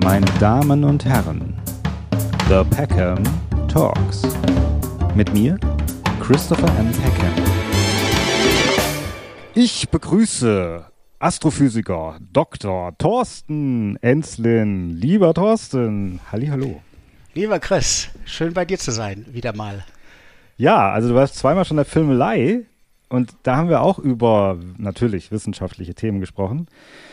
Meine Damen und Herren, The Peckham Talks. Mit mir, Christopher M. Peckham. Ich begrüße Astrophysiker Dr. Thorsten Ensslin. Lieber Thorsten, hallihallo. Lieber Chris, schön bei dir zu sein, wieder mal. Ja, also du warst zweimal schon in der Filmelei und da haben wir auch über natürlich wissenschaftliche Themen gesprochen.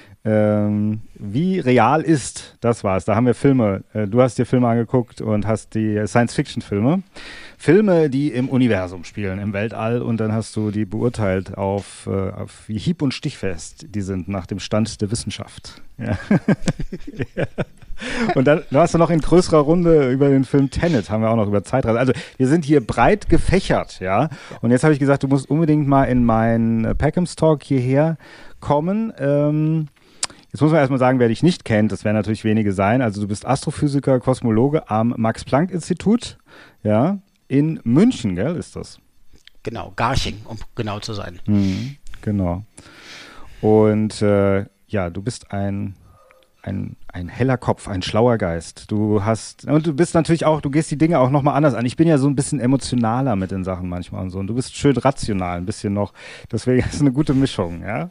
Wie real ist, das war's. Da haben wir Filme, du hast dir Filme angeguckt und hast die Science-Fiction-Filme. Filme, die im Universum spielen, im Weltall, und dann hast du die beurteilt auf wie hieb- und stichfest die sind nach dem Stand der Wissenschaft. Ja. Ja. Und dann hast du noch in größerer Runde über den Film Tenet, haben wir auch noch über Zeitreise. Also wir sind hier breit gefächert, ja. Und jetzt habe ich gesagt, du musst unbedingt mal in meinen Peckham's Talk hierher kommen. Jetzt muss man erstmal sagen, wer dich nicht kennt, das werden natürlich wenige sein. Also du bist Astrophysiker, Kosmologe am Max-Planck-Institut, ja, in München, gell, ist das? Genau, Garching, um genau zu sein. Genau. Und ja, du bist ein heller Kopf, ein schlauer Geist. Du bist natürlich auch, du gehst die Dinge auch nochmal anders an. Ich bin ja so ein bisschen emotionaler mit den Sachen manchmal und so. Und du bist schön rational, ein bisschen noch. Deswegen ist es eine gute Mischung, ja.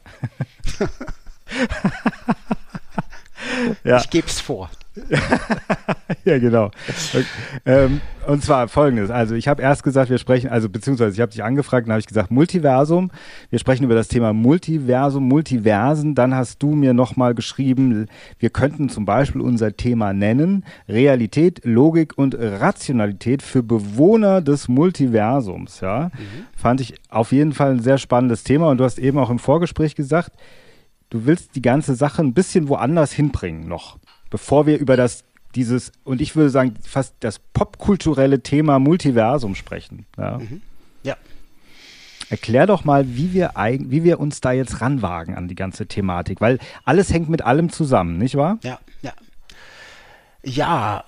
Ja. Ich gebe es vor. Ja, genau. Und zwar Folgendes. Also ich habe erst gesagt, wir sprechen, beziehungsweise ich habe dich angefragt, dann habe ich gesagt Multiversum. Wir sprechen über das Thema Multiversum, Multiversen. Dann hast du mir nochmal geschrieben, wir könnten zum Beispiel unser Thema nennen, Realität, Logik und Rationalität für Bewohner des Multiversums. Ja, fand ich auf jeden Fall ein sehr spannendes Thema. Und du hast eben auch im Vorgespräch gesagt, du willst die ganze Sache ein bisschen woanders hinbringen noch, bevor wir über und ich würde sagen, fast das popkulturelle Thema Multiversum sprechen. Ja. Ja. Erklär doch mal, wie wir uns da jetzt ranwagen an die ganze Thematik, weil alles hängt mit allem zusammen, nicht wahr? Ja. Ja,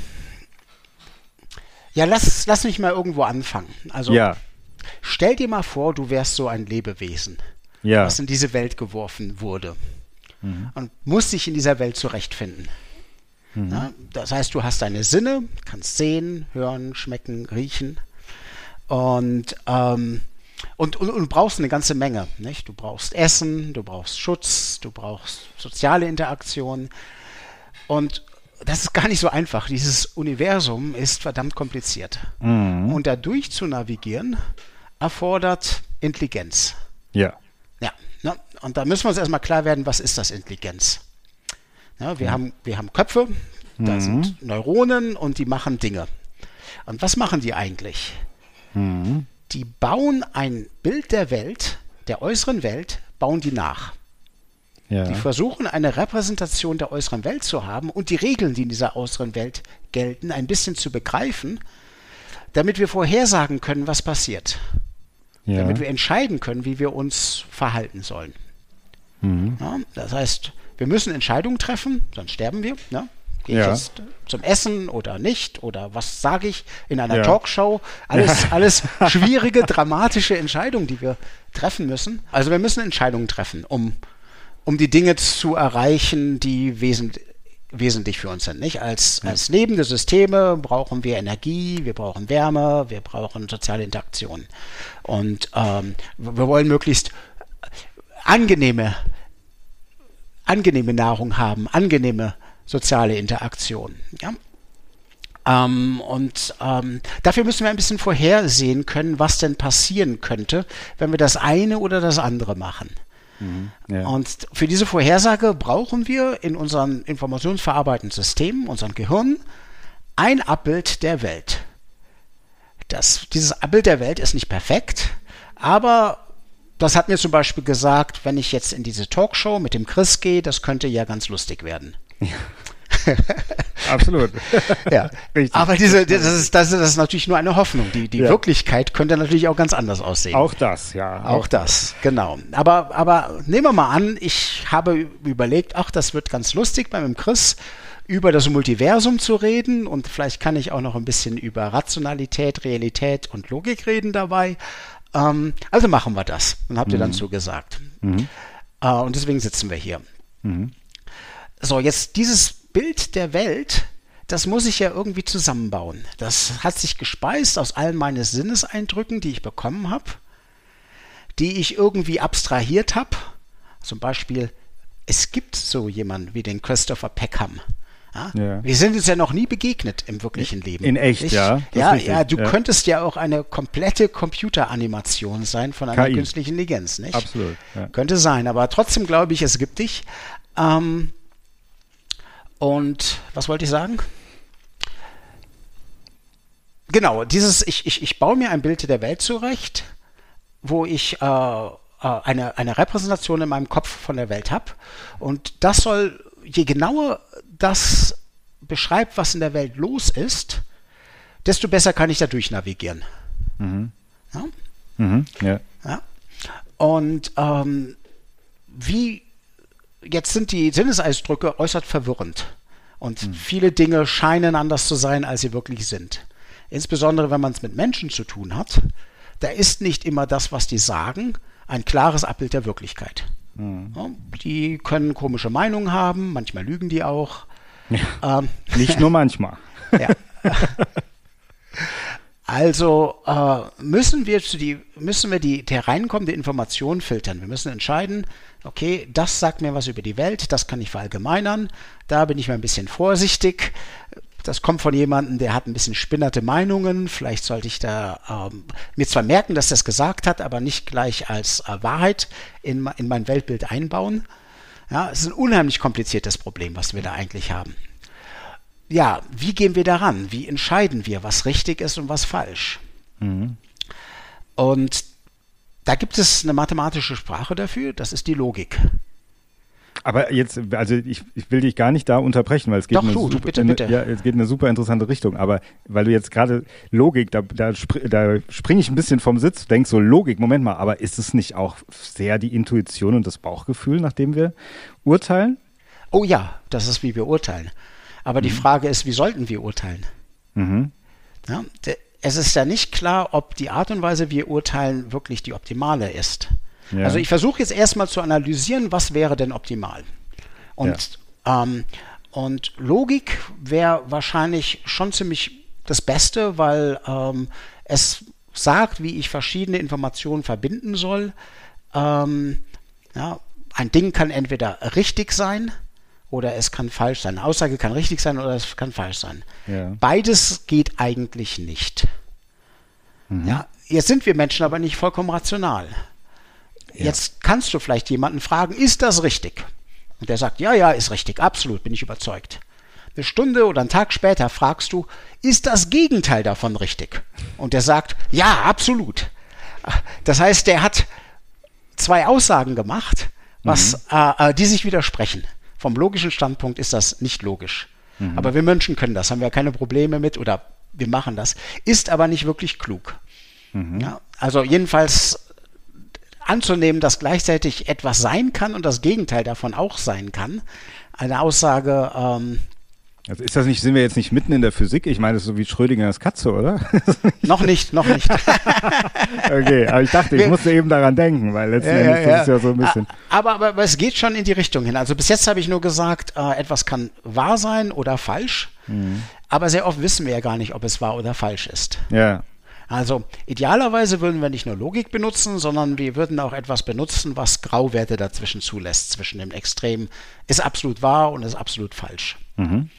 lass mich mal irgendwo anfangen. Also, stell dir mal vor, du wärst so ein Lebewesen, was in diese Welt geworfen wurde und musst dich in dieser Welt zurechtfinden. Ja, das heißt, du hast deine Sinne, kannst sehen, hören, schmecken, riechen und brauchst eine ganze Menge. Nicht? Du brauchst Essen, du brauchst Schutz, du brauchst soziale Interaktion und das ist gar nicht so einfach. Dieses Universum ist verdammt kompliziert. Und da durch zu navigieren erfordert Intelligenz. Ja. Ja, ne? Und da müssen wir uns erstmal klar werden, was ist das Intelligenz? Ja, wir haben Köpfe, da sind Neuronen und die machen Dinge. Und was machen die eigentlich? Die bauen ein Bild der Welt, der äußeren Welt, bauen die nach. Ja. Die versuchen, eine Repräsentation der äußeren Welt zu haben und die Regeln, die in dieser äußeren Welt gelten, ein bisschen zu begreifen, damit wir vorhersagen können, was passiert. Ja. Damit wir entscheiden können, wie wir uns verhalten sollen. Ja, das heißt, wir müssen Entscheidungen treffen, sonst sterben wir. Ne? Gehe ich jetzt zum Essen oder nicht? Oder was sage ich in einer Talkshow? Alles schwierige, dramatische Entscheidungen, die wir treffen müssen. Also wir müssen Entscheidungen treffen, um die Dinge zu erreichen, die wesentlich für uns sind. Nicht? Als lebende Systeme brauchen wir Energie, wir brauchen Wärme, wir brauchen soziale Interaktion. Und wir wollen möglichst angenehme Nahrung haben, angenehme soziale Interaktion. Ja? Dafür müssen wir ein bisschen vorhersehen können, was denn passieren könnte, wenn wir das eine oder das andere machen. Und für diese Vorhersage brauchen wir in unseren informationsverarbeitenden Systemen, unserem Gehirn, ein Abbild der Welt. Dieses Abbild der Welt ist nicht perfekt, aber das hat mir zum Beispiel gesagt, wenn ich jetzt in diese Talkshow mit dem Chris gehe, das könnte ja ganz lustig werden. Ja. Absolut. Ja. Richtig. Aber das ist natürlich nur eine Hoffnung. Die Wirklichkeit könnte natürlich auch ganz anders aussehen. Auch das, ja. Auch das, genau. Aber nehmen wir mal an, ich habe überlegt, das wird ganz lustig bei dem Chris, über das Multiversum zu reden und vielleicht kann ich auch noch ein bisschen über Rationalität, Realität und Logik reden dabei. Also machen wir das. Und habt ihr dann zugesagt. Und deswegen sitzen wir hier. So, jetzt dieses Bild der Welt, das muss ich ja irgendwie zusammenbauen. Das hat sich gespeist aus allen meinen Sinneseindrücken, die ich bekommen habe, die ich irgendwie abstrahiert habe. Zum Beispiel, es gibt so jemanden wie den Christopher Peckham. Ja? Wir sind uns ja noch nie begegnet im wirklichen Leben. In echt, ja. Ja, du könntest ja auch eine komplette Computeranimation sein von einer KI. künstlichen Intelligenz, nicht? Absolut. Ja. Könnte sein, aber trotzdem glaube ich, es gibt dich. Und was wollte ich sagen? Genau, ich baue mir ein Bild der Welt zurecht, wo ich eine Repräsentation in meinem Kopf von der Welt habe. Und das soll, je genauer das beschreibt, was in der Welt los ist, desto besser kann ich da durchnavigieren. Mhm. Ja? Mhm. Ja. Ja? Und jetzt sind die Sinneseindrücke äußerst verwirrend. Und viele Dinge scheinen anders zu sein, als sie wirklich sind. Insbesondere, wenn man es mit Menschen zu tun hat, da ist nicht immer das, was die sagen, ein klares Abbild der Wirklichkeit. Ja, die können komische Meinungen haben, manchmal lügen die auch. Ja. Nicht nur manchmal. Ja. Also müssen wir die hereinkommende Information filtern. Wir müssen entscheiden, okay, das sagt mir was über die Welt, das kann ich verallgemeinern, da bin ich mal ein bisschen vorsichtig. Das kommt von jemandem, der hat ein bisschen spinnerte Meinungen. Vielleicht sollte ich da mir zwar merken, dass er es gesagt hat, aber nicht gleich als Wahrheit in mein Weltbild einbauen. Ja, es ist ein unheimlich kompliziertes Problem, was wir da eigentlich haben. Ja, wie gehen wir daran? Wie entscheiden wir, was richtig ist und was falsch? Mhm. Und da gibt es eine mathematische Sprache dafür, das ist die Logik. Aber jetzt, also ich will dich gar nicht da unterbrechen, weil es geht, bitte. Ja, es geht in eine super interessante Richtung. Aber weil du jetzt gerade Logik, da springe ich ein bisschen vom Sitz, denk so Logik, Moment mal, aber ist es nicht auch sehr die Intuition und das Bauchgefühl, nach dem wir urteilen? Oh ja, das ist, wie wir urteilen. Aber die Frage ist, wie sollten wir urteilen? Mhm. Ja, es ist ja nicht klar, ob die Art und Weise, wie wir urteilen, wirklich die optimale ist. Ja. Also ich versuche jetzt erstmal zu analysieren, was wäre denn optimal. Und Logik wäre wahrscheinlich schon ziemlich das Beste, weil es sagt, wie ich verschiedene Informationen verbinden soll. Ein Ding kann entweder richtig sein oder es kann falsch sein. Eine Aussage kann richtig sein oder es kann falsch sein. Ja. Beides geht eigentlich nicht. Mhm. Ja, jetzt sind wir Menschen aber nicht vollkommen rational. Ja. Jetzt kannst du vielleicht jemanden fragen, ist das richtig? Und der sagt, ja, ist richtig, absolut, bin ich überzeugt. Eine Stunde oder einen Tag später fragst du, ist das Gegenteil davon richtig? Und der sagt, ja, absolut. Das heißt, der hat zwei Aussagen gemacht, die sich widersprechen. Vom logischen Standpunkt ist das nicht logisch. Mhm. Aber wir Menschen können das, haben wir keine Probleme mit oder wir machen das. Ist aber nicht wirklich klug. Mhm. Ja, also jedenfalls anzunehmen, dass gleichzeitig etwas sein kann und das Gegenteil davon auch sein kann. Eine Aussage. Also sind wir jetzt nicht mitten in der Physik? Ich meine, das ist so wie Schrödingers Katze, oder? Noch nicht. Okay, aber ich dachte, ich musste eben daran denken, weil letzten Endes das ist ja so ein bisschen. Aber es geht schon in die Richtung hin. Also bis jetzt habe ich nur gesagt, etwas kann wahr sein oder falsch. Mhm. Aber sehr oft wissen wir ja gar nicht, ob es wahr oder falsch ist. Ja. Also idealerweise würden wir nicht nur Logik benutzen, sondern wir würden auch etwas benutzen, was Grauwerte dazwischen zulässt, zwischen dem Extrem, ist absolut wahr und ist absolut falsch. Mhm.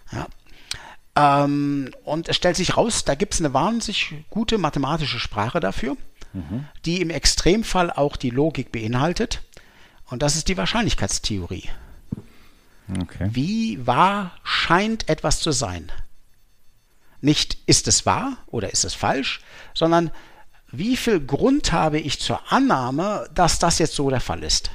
Ja. Und es stellt sich raus, da gibt es eine wahnsinnig gute mathematische Sprache dafür, die im Extremfall auch die Logik beinhaltet. Und das ist die Wahrscheinlichkeitstheorie. Okay. Wie wahr scheint etwas zu sein? Nicht, ist es wahr oder ist es falsch, sondern wie viel Grund habe ich zur Annahme, dass das jetzt so der Fall ist?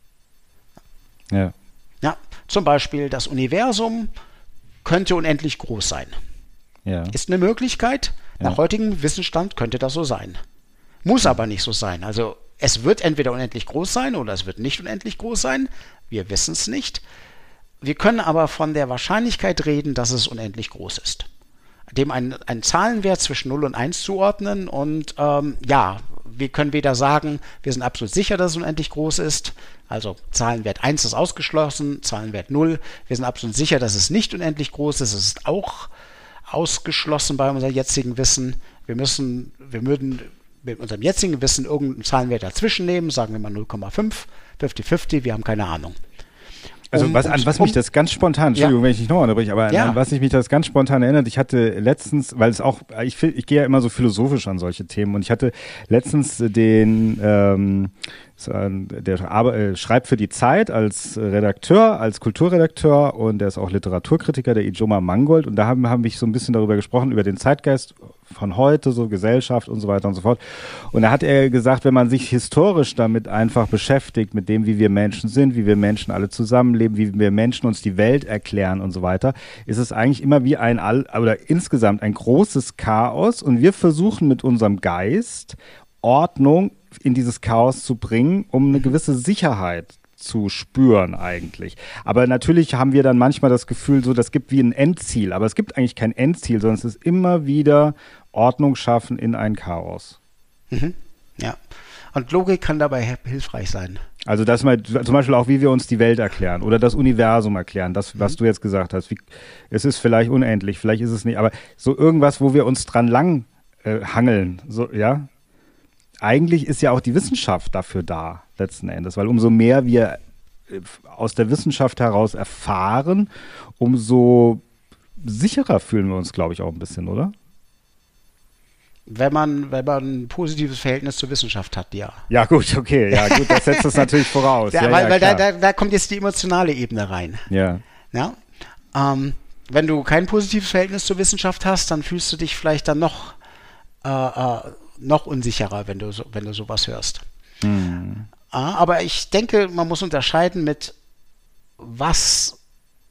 Ja. Ja, zum Beispiel, das Universum könnte unendlich groß sein. Ja. Ist eine Möglichkeit, nach heutigem Wissensstand könnte das so sein. Muss aber nicht so sein. Also es wird entweder unendlich groß sein oder es wird nicht unendlich groß sein. Wir wissen es nicht. Wir können aber von der Wahrscheinlichkeit reden, dass es unendlich groß ist. Dem einen Zahlenwert zwischen 0 und 1 zuordnen und wir können weder sagen, wir sind absolut sicher, dass es unendlich groß ist, also Zahlenwert 1 ist ausgeschlossen, Zahlenwert 0, wir sind absolut sicher, dass es nicht unendlich groß ist, es ist auch ausgeschlossen bei unserem jetzigen Wissen. Wir würden mit unserem jetzigen Wissen irgendeinen Zahlenwert dazwischen nehmen, sagen wir mal 0,5, 50-50, wir haben keine Ahnung. Also was mich das ganz spontan, Entschuldigung, wenn ich nicht nochmal unterbreche, aber an was mich das ganz spontan erinnert, ich hatte letztens, weil es auch, ich gehe ja immer so philosophisch an solche Themen und ich hatte letztens der schreibt für die Zeit als Redakteur, als Kulturredakteur und der ist auch Literaturkritiker, der Ijoma Mangold, und da haben wir so ein bisschen darüber gesprochen, über den Zeitgeist von heute, so Gesellschaft und so weiter und so fort. Und da hat er gesagt, wenn man sich historisch damit einfach beschäftigt, mit dem, wie wir Menschen sind, wie wir Menschen alle zusammenleben, wie wir Menschen uns die Welt erklären und so weiter, ist es eigentlich immer wie insgesamt ein großes Chaos, und wir versuchen mit unserem Geist Ordnung in dieses Chaos zu bringen, um eine gewisse Sicherheit zu spüren eigentlich. Aber natürlich haben wir dann manchmal das Gefühl, so, das gibt wie ein Endziel, aber es gibt eigentlich kein Endziel, sondern es ist immer wieder Ordnung schaffen in ein Chaos. Mhm. Ja. Und Logik kann dabei hilfreich sein. Also dass man zum Beispiel auch, wie wir uns die Welt erklären oder das Universum erklären, das, was du jetzt gesagt hast. Es ist vielleicht unendlich, vielleicht ist es nicht, aber so irgendwas, wo wir uns dran lang hangeln, so, ja. Eigentlich ist ja auch die Wissenschaft dafür da, letzten Endes, weil umso mehr wir aus der Wissenschaft heraus erfahren, umso sicherer fühlen wir uns, glaube ich, auch ein bisschen, oder? Wenn man ein positives Verhältnis zur Wissenschaft hat, ja. Ja, gut, okay, ja, gut, das setzt es natürlich voraus. Ja, weil da kommt jetzt die emotionale Ebene rein. Ja. Ja? Wenn du kein positives Verhältnis zur Wissenschaft hast, dann fühlst du dich vielleicht dann noch unsicherer, wenn du sowas hörst. Mhm. Aber ich denke, man muss unterscheiden mit, was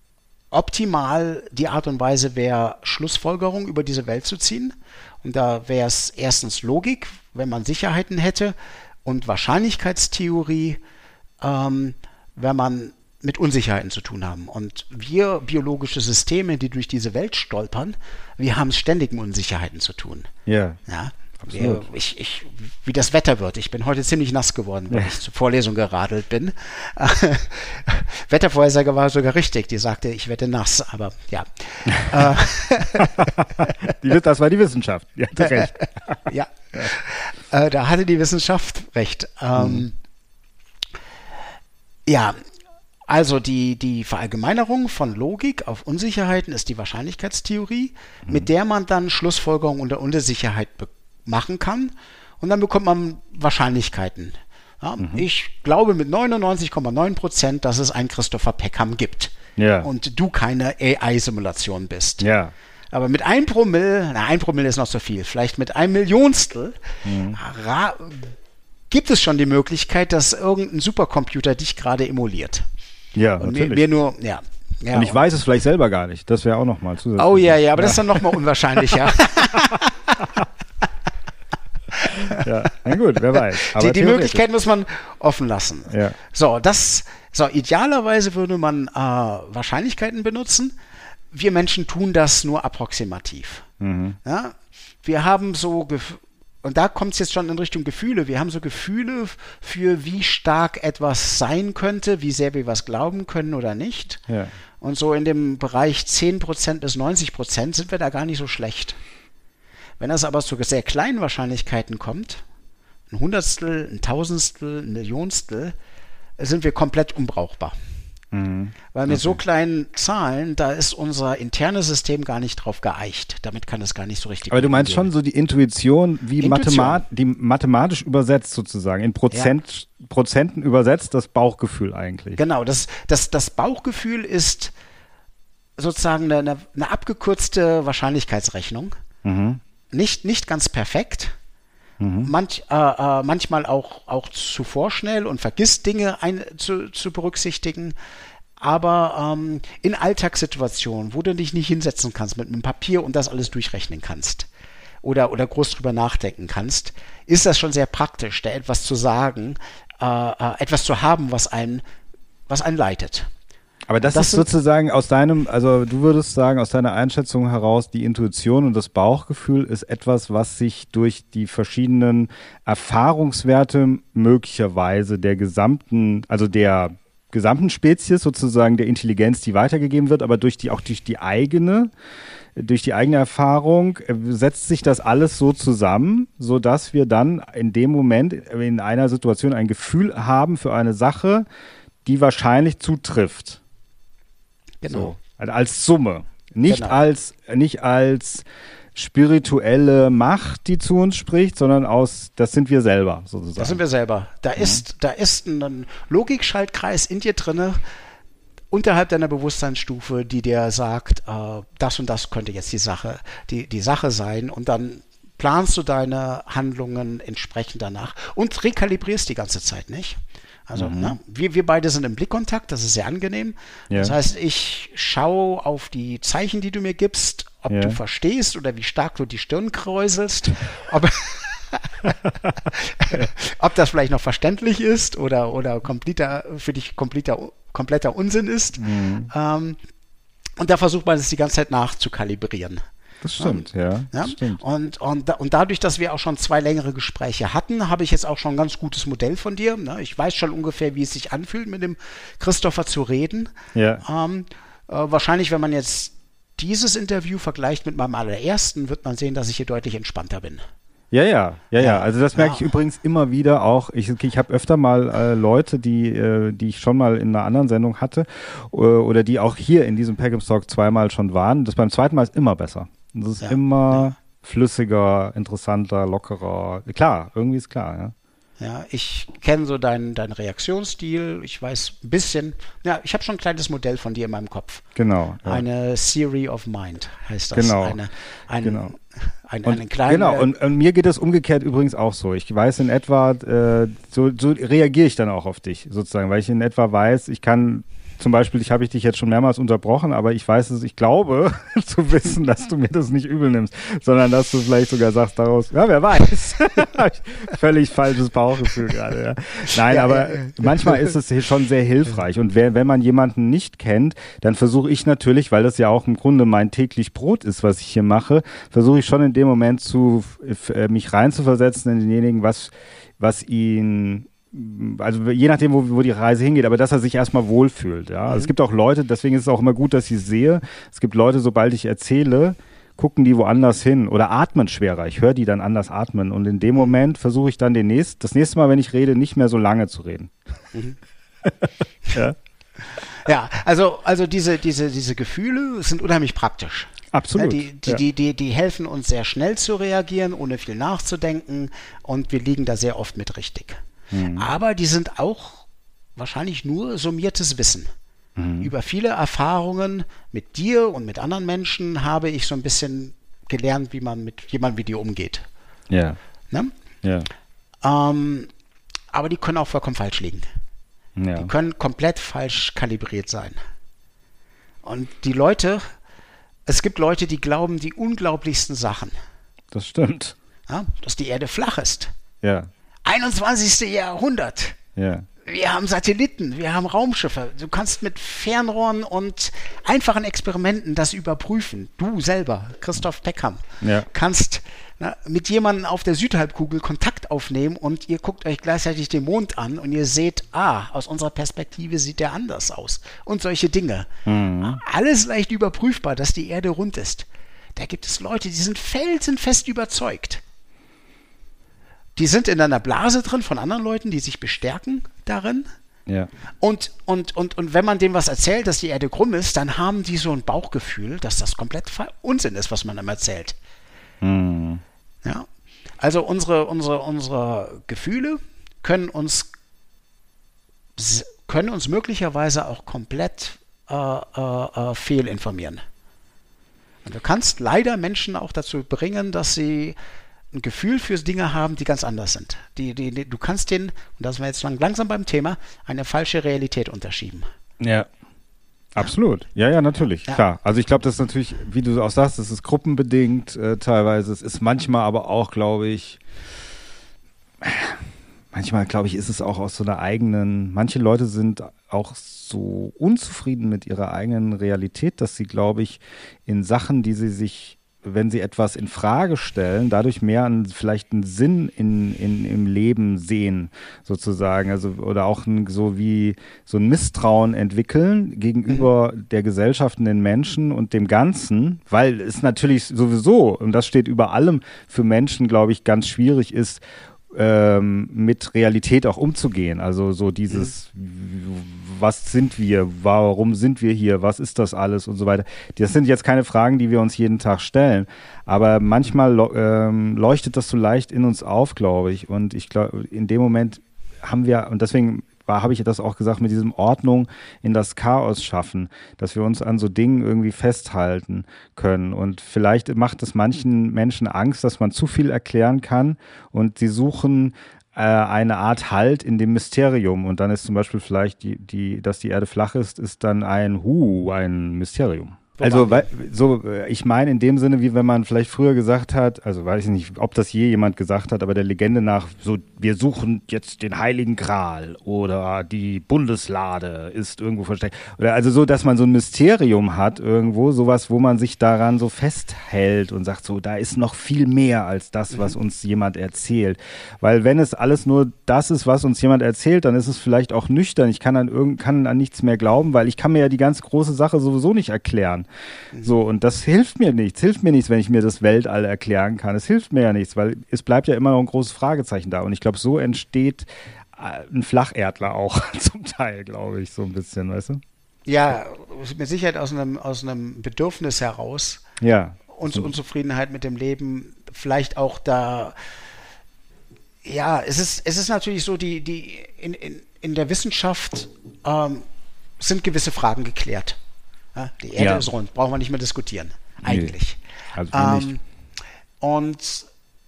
optimal die Art und Weise wäre, Schlussfolgerungen über diese Welt zu ziehen. Und da wäre es erstens Logik, wenn man Sicherheiten hätte, und Wahrscheinlichkeitstheorie, wenn man mit Unsicherheiten zu tun haben. Und wir biologische Systeme, die durch diese Welt stolpern, wir haben es ständig mit Unsicherheiten zu tun. Ja. Wie das Wetter wird. Ich bin heute ziemlich nass geworden, weil ich zur Vorlesung geradelt bin. Wettervorhersage war sogar richtig. Die sagte, ich werde nass, aber ja. Das war die Wissenschaft. Die hatte recht. Ja. Da hatte die Wissenschaft recht. Ja, also die Verallgemeinerung von Logik auf Unsicherheiten ist die Wahrscheinlichkeitstheorie, mit der man dann Schlussfolgerungen unter Unsicherheit machen kann, und dann bekommt man Wahrscheinlichkeiten. Ja, ich glaube mit 99,9%, dass es einen Christopher Peckham gibt. Ja. Und du keine AI-Simulation bist. Ja. Aber mit 1 Promille, 1 Promille ist noch zu viel, vielleicht mit 1 Millionstel gibt es schon die Möglichkeit, dass irgendein Supercomputer dich gerade emuliert. Ja, und natürlich. Wir nur, ja. Und ich weiß es vielleicht selber gar nicht. Das wäre auch nochmal zusätzlich. Oh ja, aber das ist dann nochmal unwahrscheinlicher. Ja, na gut, wer weiß. Aber die Möglichkeit muss man offen lassen. Ja. So, idealerweise würde man Wahrscheinlichkeiten benutzen. Wir Menschen tun das nur approximativ. Mhm. Ja? Wir haben und da kommt es jetzt schon in Richtung Gefühle. Wir haben so Gefühle für, wie stark etwas sein könnte, wie sehr wir was glauben können oder nicht. Ja. Und so in dem Bereich 10% bis 90% sind wir da gar nicht so schlecht. Wenn das aber zu sehr kleinen Wahrscheinlichkeiten kommt, ein Hundertstel, ein Tausendstel, ein Millionstel, sind wir komplett unbrauchbar. Mhm. Weil mit so kleinen Zahlen, da ist unser internes System gar nicht drauf geeicht. Damit kann es gar nicht so richtig. Aber du meinst schon so die Intuition, wie mathematisch übersetzt sozusagen, in Prozenten übersetzt, das Bauchgefühl eigentlich. Genau, das Bauchgefühl ist sozusagen eine abgekürzte Wahrscheinlichkeitsrechnung. Mhm. Nicht ganz perfekt, manchmal auch zu vorschnell und vergisst Dinge zu berücksichtigen, aber in Alltagssituationen, wo du dich nicht hinsetzen kannst mit einem Papier und das alles durchrechnen kannst oder groß drüber nachdenken kannst, ist das schon sehr praktisch, da etwas zu sagen, etwas zu haben, was einen leitet. Aber das ist sozusagen also du würdest sagen, aus deiner Einschätzung heraus, die Intuition und das Bauchgefühl ist etwas, was sich durch die verschiedenen Erfahrungswerte möglicherweise der gesamten Spezies sozusagen, der Intelligenz, die weitergegeben wird, aber durch die eigene Erfahrung setzt sich das alles so zusammen, sodass wir dann in dem Moment in einer Situation ein Gefühl haben für eine Sache, die wahrscheinlich zutrifft. Genau. So, also als Summe. Nicht Genau. als spirituelle Macht, die zu uns spricht, sondern das sind wir selber, sozusagen. Das sind wir selber. Da ist ein Logikschaltkreis in dir drinne, unterhalb deiner Bewusstseinsstufe, die dir sagt, das und das könnte jetzt die Sache sein, und dann planst du deine Handlungen entsprechend danach und rekalibrierst die ganze Zeit, nicht? Also wir beide sind im Blickkontakt, das ist sehr angenehm. Ja. Das heißt, ich schaue auf die Zeichen, die du mir gibst, ob du verstehst oder wie stark du die Stirn kräuselst, ob das vielleicht noch verständlich ist oder für dich kompletter Unsinn ist. Und da versucht man es die ganze Zeit nachzukalibrieren. Das stimmt, ja. Das stimmt. Und dadurch, dass wir auch schon 2 längere Gespräche hatten, habe ich jetzt auch schon ein ganz gutes Modell von dir. Ich weiß schon ungefähr, wie es sich anfühlt, mit dem Christopher zu reden. Ja. Wahrscheinlich, wenn man jetzt dieses Interview vergleicht mit meinem allerersten, wird man sehen, dass ich hier deutlich entspannter bin. Ja. Also das merke ich übrigens immer wieder auch. Ich habe öfter mal Leute, die ich schon mal in einer anderen Sendung hatte oder die auch hier in diesem Peckhams Talk 2-mal schon waren. Das beim 2. Mal ist immer besser. Das ist immer flüssiger, interessanter, lockerer. Klar, irgendwie ist klar, ja. Ja, ich kenne so deinen Reaktionsstil. Ich weiß ein bisschen. Ja, ich habe schon ein kleines Modell von dir in meinem Kopf. Genau. Ja. Eine Theory of Mind heißt das. Genau. Eine kleine. Genau. Und mir geht das umgekehrt übrigens auch so. Ich weiß in etwa, so reagiere ich dann auch auf dich sozusagen, weil ich in etwa weiß, ich kann. Zum Beispiel, habe ich dich jetzt schon mehrmals unterbrochen, aber ich glaube zu wissen, dass du mir das nicht übel nimmst, sondern dass du vielleicht sogar sagst daraus, ja, wer weiß. Völlig falsches Bauchgefühl gerade, ja. Nein, aber manchmal ist es schon sehr hilfreich. Und wenn man jemanden nicht kennt, dann versuche ich natürlich, weil das ja auch im Grunde mein täglich Brot ist, was ich hier mache, versuche ich schon in dem Moment mich reinzuversetzen in denjenigen, was ihn, also je nachdem, wo die Reise hingeht, aber dass er sich erstmal wohlfühlt. Ja? Es gibt auch Leute, deswegen ist es auch immer gut, dass ich es sehe. Es gibt Leute, sobald ich erzähle, gucken die woanders hin oder atmen schwerer. Ich höre die dann anders atmen und in dem Moment versuche ich dann das nächste Mal, wenn ich rede, nicht mehr so lange zu reden. Ja, also diese Gefühle sind unheimlich praktisch. Absolut. Die helfen uns sehr schnell zu reagieren, ohne viel nachzudenken, und wir liegen da sehr oft mit richtig. Aber die sind auch wahrscheinlich nur summiertes Wissen. Über viele Erfahrungen mit dir und mit anderen Menschen habe ich so ein bisschen gelernt, wie man mit jemandem wie dir umgeht. Ja. Ne? Ja. Aber die können auch vollkommen falsch liegen. Ja. Die können komplett falsch kalibriert sein. Und es gibt Leute, die glauben die unglaublichsten Sachen. Das stimmt. Ja, dass die Erde flach ist. Ja. 21. Jahrhundert. Ja. Wir haben Satelliten, wir haben Raumschiffe. Du kannst mit Fernrohren und einfachen Experimenten das überprüfen. Du selber, Christoph Peckham, kannst mit jemandem auf der Südhalbkugel Kontakt aufnehmen und ihr guckt euch gleichzeitig den Mond an und ihr seht, aus unserer Perspektive sieht der anders aus. Und solche Dinge. Alles leicht überprüfbar, dass die Erde rund ist. Da gibt es Leute, die sind felsenfest überzeugt. Die sind in einer Blase drin von anderen Leuten, die sich bestärken darin. Ja. Und wenn man dem was erzählt, dass die Erde krumm ist, dann haben die so ein Bauchgefühl, dass das komplett Unsinn ist, was man einem erzählt. Ja. Also unsere Gefühle können uns möglicherweise auch komplett fehlinformieren. Und du kannst leider Menschen auch dazu bringen, dass sie ein Gefühl für Dinge haben, die ganz anders sind. Du kannst denen, und da sind wir jetzt langsam beim Thema, eine falsche Realität unterschieben. Ja, absolut. Ja, natürlich, klar. Also ich glaube, das ist natürlich, wie du auch sagst, das ist gruppenbedingt teilweise. Es ist manchmal aber auch, glaube ich, manchmal, glaube ich, ist es auch aus so einer eigenen, manche Leute sind auch so unzufrieden mit ihrer eigenen Realität, dass sie, glaube ich, in Sachen, die sie sich, wenn sie etwas in Frage stellen, dadurch mehr vielleicht einen Sinn im Leben sehen, sozusagen. Also, oder auch so wie so ein Misstrauen entwickeln gegenüber der Gesellschaft und den Menschen und dem Ganzen, weil es natürlich sowieso, und das steht über allem, für Menschen, glaube ich, ganz schwierig ist, mit Realität auch umzugehen. Also so dieses, was sind wir, warum sind wir hier, was ist das alles und so weiter. Das sind jetzt keine Fragen, die wir uns jeden Tag stellen, aber manchmal leuchtet das so leicht in uns auf, glaube ich. Und ich glaube, in dem Moment haben wir, und deswegen habe ich das auch gesagt, mit diesem Ordnung in das Chaos schaffen, dass wir uns an so Dingen irgendwie festhalten können. Und vielleicht macht es manchen Menschen Angst, dass man zu viel erklären kann und sie suchen eine Art Halt in dem Mysterium. Und dann ist zum Beispiel vielleicht, dass die Erde flach ist dann ein Mysterium. Also, ich meine in dem Sinne, wie wenn man vielleicht früher gesagt hat, also weiß ich nicht, ob das je jemand gesagt hat, aber der Legende nach, so, wir suchen jetzt den Heiligen Gral oder die Bundeslade ist irgendwo versteckt. Oder also so, dass man so ein Mysterium hat irgendwo, sowas, wo man sich daran so festhält und sagt so, da ist noch viel mehr als das, was uns jemand erzählt. Weil wenn es alles nur das ist, was uns jemand erzählt, dann ist es vielleicht auch nüchtern. Ich kann an nichts mehr glauben, weil ich kann mir ja die ganz große Sache sowieso nicht erklären. So, und das hilft mir nichts, wenn ich mir das Weltall erklären kann. Es hilft mir ja nichts, weil es bleibt ja immer noch ein großes Fragezeichen da. Und ich glaube, so entsteht ein Flacherdler auch zum Teil, glaube ich, so ein bisschen, weißt du? Ja, mit Sicherheit aus einem Bedürfnis heraus. Ja. Und Unzufriedenheit mit dem Leben, vielleicht auch da. Ja, es ist natürlich so, in der Wissenschaft sind gewisse Fragen geklärt. Ja, die Erde ist rund, brauchen wir nicht mehr diskutieren, eigentlich. Nee, also nicht. Und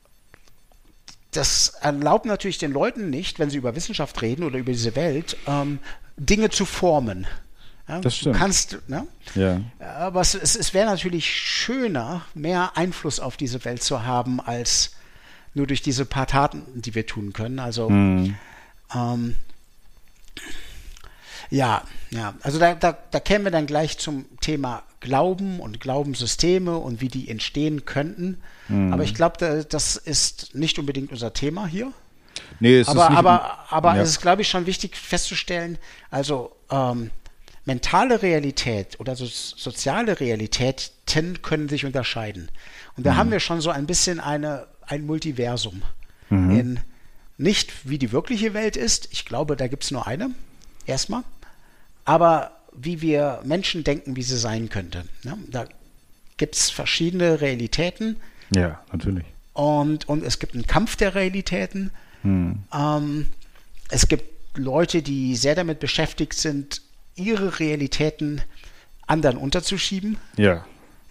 das erlaubt natürlich den Leuten nicht, wenn sie über Wissenschaft reden oder über diese Welt, Dinge zu formen. Ja, das stimmt. Du kannst, ne? Ja. Aber es wäre natürlich schöner, mehr Einfluss auf diese Welt zu haben, als nur durch diese paar Taten, die wir tun können. Also ja, also da kämen wir dann gleich zum Thema Glauben und Glaubenssysteme und wie die entstehen könnten. Aber ich glaube, das ist nicht unbedingt unser Thema hier. Nee, es ist nicht. Aber es ist, glaube ich, schon wichtig festzustellen, also mentale Realität oder soziale Realitäten können sich unterscheiden. Und da haben wir schon so ein bisschen ein Multiversum. In nicht wie die wirkliche Welt ist, ich glaube, da gibt es nur eine, erstmal, aber wie wir Menschen denken, wie sie sein könnte. Ja, da gibt es verschiedene Realitäten. Ja, natürlich. Und es gibt einen Kampf der Realitäten. Es gibt Leute, die sehr damit beschäftigt sind, ihre Realitäten anderen unterzuschieben. Ja.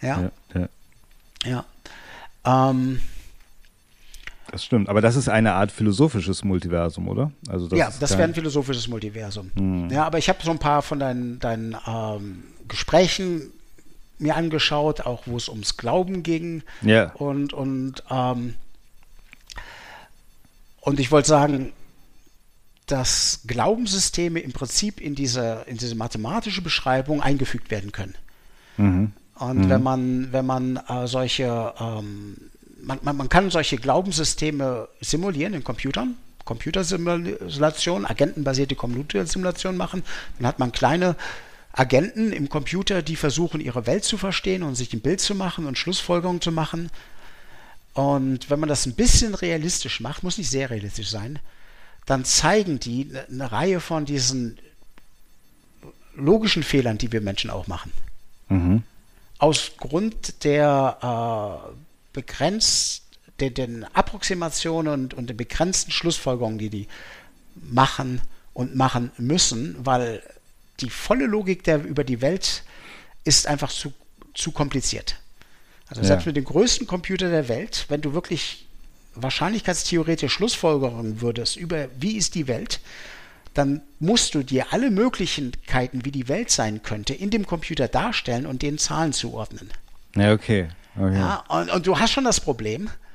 Das stimmt, aber das ist eine Art philosophisches Multiversum, oder? Also das wäre ein philosophisches Multiversum. Ja, aber ich habe so ein paar von deinen Gesprächen mir angeschaut, auch wo es ums Glauben ging. Ja. Und ich wollte sagen, dass Glaubenssysteme im Prinzip in diese mathematische Beschreibung eingefügt werden können. Und wenn man solche man kann solche Glaubenssysteme simulieren in Computern, Computersimulation, agentenbasierte Computersimulation machen, dann hat man kleine Agenten im Computer, die versuchen, ihre Welt zu verstehen und sich ein Bild zu machen und Schlussfolgerungen zu machen. Und wenn man das ein bisschen realistisch macht, muss nicht sehr realistisch sein, dann zeigen die eine Reihe von diesen logischen Fehlern, die wir Menschen auch machen. Aus Grund der den Approximationen und den begrenzten Schlussfolgerungen, die machen und machen müssen, weil die volle Logik über die Welt ist einfach zu kompliziert. Also selbst mit dem größten Computer der Welt, wenn du wirklich wahrscheinlichkeitstheoretisch Schlussfolgerungen würdest über wie ist die Welt, dann musst du dir alle Möglichkeiten, wie die Welt sein könnte, in dem Computer darstellen und den Zahlen zuordnen. Ja, okay. Ja, und du hast schon das Problem,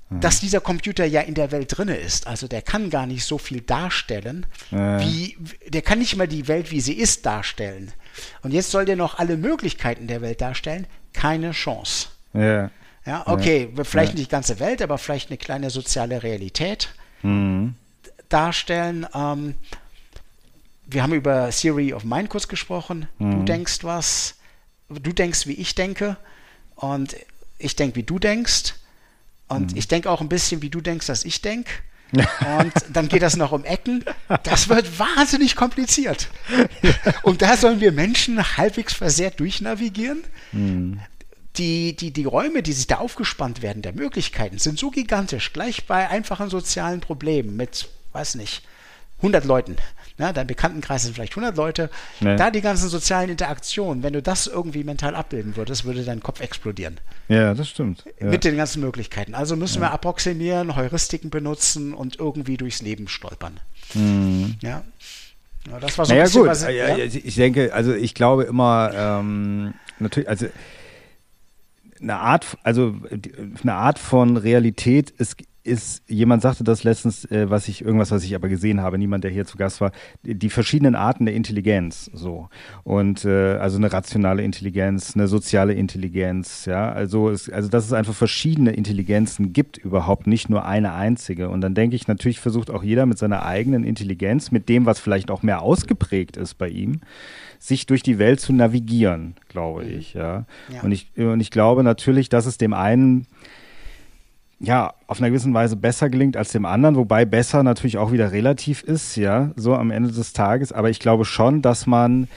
dass dieser Computer ja in der Welt drinne ist. Also der kann gar nicht so viel darstellen, der kann nicht mal die Welt, wie sie ist, darstellen. Und jetzt soll der noch alle Möglichkeiten der Welt darstellen. Keine Chance. Ja. Ja, okay, vielleicht nicht die ganze Welt, aber vielleicht eine kleine soziale Realität darstellen. Wir haben über Theory of Mind kurz gesprochen. Du denkst was, du denkst, wie ich denke, und ich denke, wie du denkst. Und ich denke auch ein bisschen, wie du denkst, dass ich denke. Und dann geht das noch um Ecken. Das wird wahnsinnig kompliziert. Und da sollen wir Menschen halbwegs versehrt durchnavigieren. Die Räume, die sich da aufgespannt werden, der Möglichkeiten, sind so gigantisch. Gleich bei einfachen sozialen Problemen mit, weiß nicht, 100 Leuten. Na, dein Bekanntenkreis sind vielleicht 100 Leute. Nee. Da die ganzen sozialen Interaktionen, wenn du das irgendwie mental abbilden würdest, würde dein Kopf explodieren. Ja, das stimmt. Ja. Mit den ganzen Möglichkeiten. Also müssen wir approximieren, Heuristiken benutzen und irgendwie durchs Leben stolpern. Ja. Ja, das war so ein bisschen gut. was. Ja? Ich denke, also ich glaube immer, natürlich, also eine Art von Realität ist, jemand sagte das letztens, was ich aber gesehen habe, niemand, der hier zu Gast war, die verschiedenen Arten der Intelligenz, so. Und, also eine rationale Intelligenz, eine soziale Intelligenz, ja, also dass es einfach verschiedene Intelligenzen gibt überhaupt, nicht nur eine einzige. Und dann denke ich, natürlich versucht auch jeder mit seiner eigenen Intelligenz, mit dem, was vielleicht auch mehr ausgeprägt ist bei ihm, sich durch die Welt zu navigieren, glaube ich, ja. Und ich glaube natürlich, dass es dem einen auf einer gewissen Weise besser gelingt als dem anderen, wobei besser natürlich auch wieder relativ ist, ja, so am Ende des Tages. Aber ich glaube schon, dass man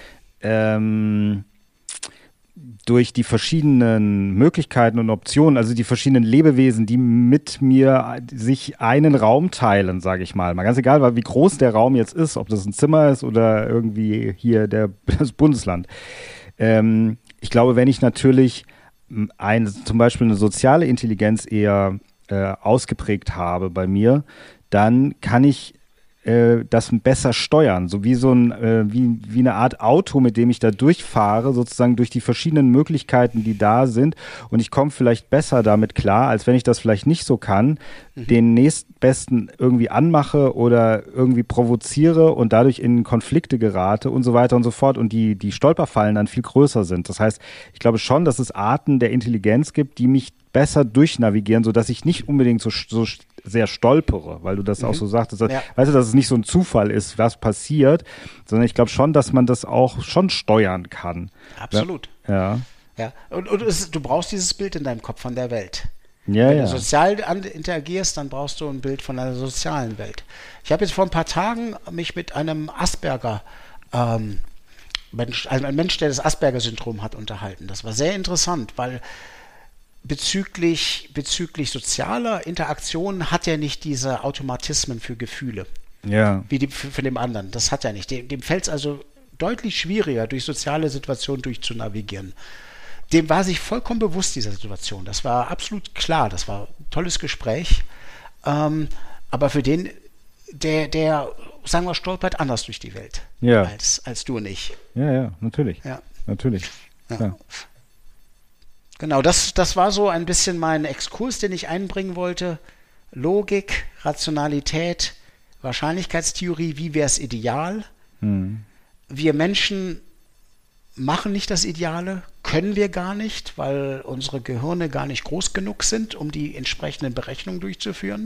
durch die verschiedenen Möglichkeiten und Optionen, also die verschiedenen Lebewesen, die mit mir sich einen Raum teilen, sage ich mal ganz egal, wie groß der Raum jetzt ist, ob das ein Zimmer ist oder irgendwie hier das Bundesland. Ich glaube, wenn ich natürlich zum Beispiel eine soziale Intelligenz eher ausgeprägt habe bei mir, dann kann ich das besser steuern, so wie wie eine Art Auto, mit dem ich da durchfahre, sozusagen durch die verschiedenen Möglichkeiten, die da sind, und ich komme vielleicht besser damit klar, als wenn ich das vielleicht nicht so kann, den nächstbesten irgendwie anmache oder irgendwie provoziere und dadurch in Konflikte gerate und so weiter und so fort, und die Stolperfallen dann viel größer sind. Das heißt, ich glaube schon, dass es Arten der Intelligenz gibt, die mich besser durchnavigieren, sodass ich nicht unbedingt so sehr stolpere, weil du das auch so sagtest. Weißt du, dass es nicht so ein Zufall ist, was passiert, sondern ich glaube schon, dass man das auch schon steuern kann. Absolut. Ja. Und du brauchst dieses Bild in deinem Kopf von der Welt. Ja, Wenn du sozial interagierst, dann brauchst du ein Bild von einer sozialen Welt. Ich habe jetzt vor ein paar Tagen mich mit einem Asperger Mensch, also ein Mensch, der das Asperger-Syndrom hat, unterhalten. Das war sehr interessant, weil bezüglich sozialer Interaktionen hat er nicht diese Automatismen für Gefühle. Ja. Wie für dem anderen. Das hat er nicht. Dem fällt es also deutlich schwieriger, durch soziale Situationen durchzunavigieren. Dem war sich vollkommen bewusst dieser Situation. Das war absolut klar. Das war ein tolles Gespräch. Aber für den, der sagen wir, stolpert anders durch die Welt als du und ich. Ja, natürlich. Ja. Natürlich. Ja. Genau, das war so ein bisschen mein Exkurs, den ich einbringen wollte. Logik, Rationalität, Wahrscheinlichkeitstheorie, wie wäre es ideal? Wir Menschen machen nicht das Ideale, können wir gar nicht, weil unsere Gehirne gar nicht groß genug sind, um die entsprechenden Berechnungen durchzuführen.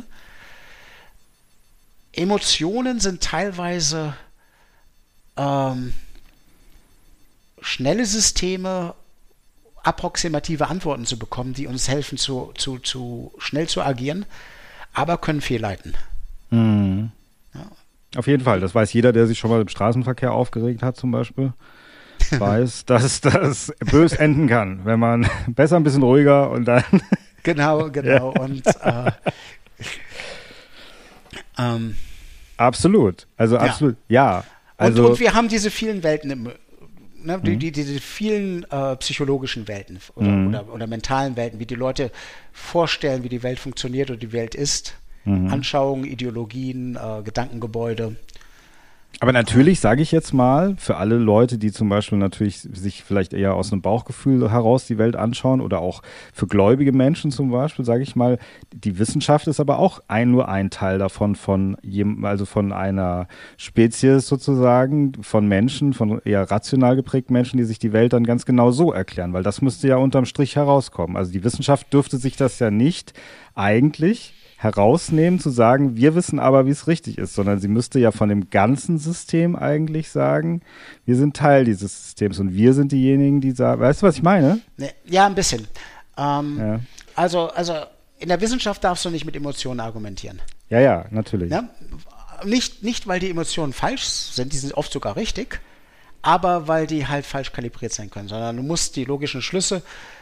Emotionen sind teilweise schnelle Systeme, approximative Antworten zu bekommen, die uns helfen, zu schnell zu agieren, aber können fehlleiten. Ja. Auf jeden Fall. Das weiß jeder, der sich schon mal im Straßenverkehr aufgeregt hat, zum Beispiel. Weiß, dass das bös enden kann, wenn man besser ein bisschen ruhiger und dann. Genau. Ja. Und absolut. Also absolut. Ja. Also, und wir haben diese vielen Welten diese vielen psychologischen Welten oder mentalen Welten, wie die Leute vorstellen, wie die Welt funktioniert oder die Welt ist. Anschauungen, Ideologien, Gedankengebäude. Aber natürlich sage ich jetzt mal, für alle Leute, die zum Beispiel natürlich sich vielleicht eher aus einem Bauchgefühl heraus die Welt anschauen oder auch für gläubige Menschen zum Beispiel, sage ich mal, die Wissenschaft ist aber auch nur ein Teil davon also von einer Spezies sozusagen, von Menschen, von eher rational geprägten Menschen, die sich die Welt dann ganz genau so erklären, weil das müsste ja unterm Strich herauskommen. Also die Wissenschaft dürfte sich das ja nicht eigentlich herausnehmen, zu sagen, wir wissen aber, wie es richtig ist, sondern sie müsste ja von dem ganzen System eigentlich sagen, wir sind Teil dieses Systems und wir sind diejenigen, die sagen, weißt du, was ich meine? Ja, ein bisschen. Also in der Wissenschaft darfst du nicht mit Emotionen argumentieren. Ja, natürlich. Ja? Nicht, weil die Emotionen falsch sind, die sind oft sogar richtig, aber weil die halt falsch kalibriert sein können, sondern du musst die logischen Schlüsse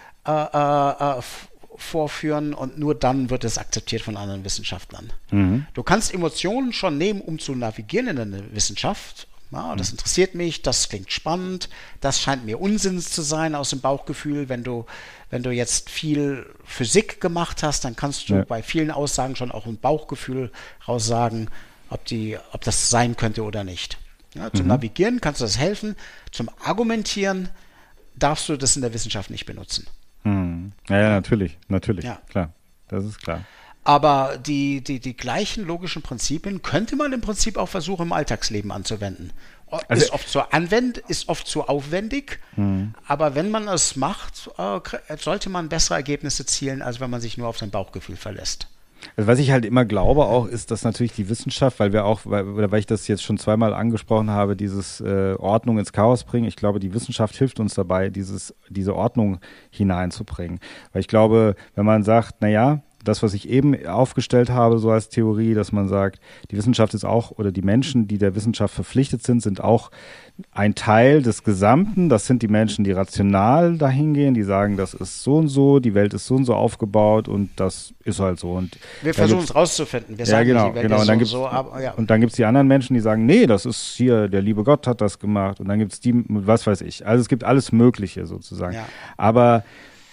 vorführen und nur dann wird es akzeptiert von anderen Wissenschaftlern. Du kannst Emotionen schon nehmen, um zu navigieren in der Wissenschaft. Ja, das interessiert mich, das klingt spannend, das scheint mir Unsinn zu sein aus dem Bauchgefühl. Wenn du jetzt viel Physik gemacht hast, dann kannst du bei vielen Aussagen schon auch ein Bauchgefühl raussagen, ob das sein könnte oder nicht. Ja, zum Navigieren kannst du das helfen, zum Argumentieren darfst du das in der Wissenschaft nicht benutzen. Ja, natürlich, ja. Klar, das ist klar. Aber die gleichen logischen Prinzipien könnte man im Prinzip auch versuchen, im Alltagsleben anzuwenden. Also, ist oft zu aufwendig, aber wenn man es macht, sollte man bessere Ergebnisse zielen, als wenn man sich nur auf sein Bauchgefühl verlässt. Also was ich halt immer glaube auch, ist, dass natürlich die Wissenschaft, weil ich das jetzt schon zweimal angesprochen habe, dieses Ordnung ins Chaos bringen, ich glaube, die Wissenschaft hilft uns dabei, diese Ordnung hineinzubringen. Weil ich glaube, wenn man sagt, naja, das, was ich eben aufgestellt habe, so als Theorie, dass man sagt, die Wissenschaft ist auch, oder die Menschen, die der Wissenschaft verpflichtet sind auch ein Teil des Gesamten. Das sind die Menschen, die rational dahingehen, die sagen, das ist so und so, die Welt ist so und so aufgebaut und das ist halt so. Und wir versuchen es rauszufinden. Wir sagen genau, nicht, die Welt genau. ist Und dann gibt es die anderen Menschen, die sagen, nee, das ist hier, der liebe Gott hat das gemacht. Und dann gibt es die, was weiß ich. Also es gibt alles Mögliche sozusagen. Ja. Aber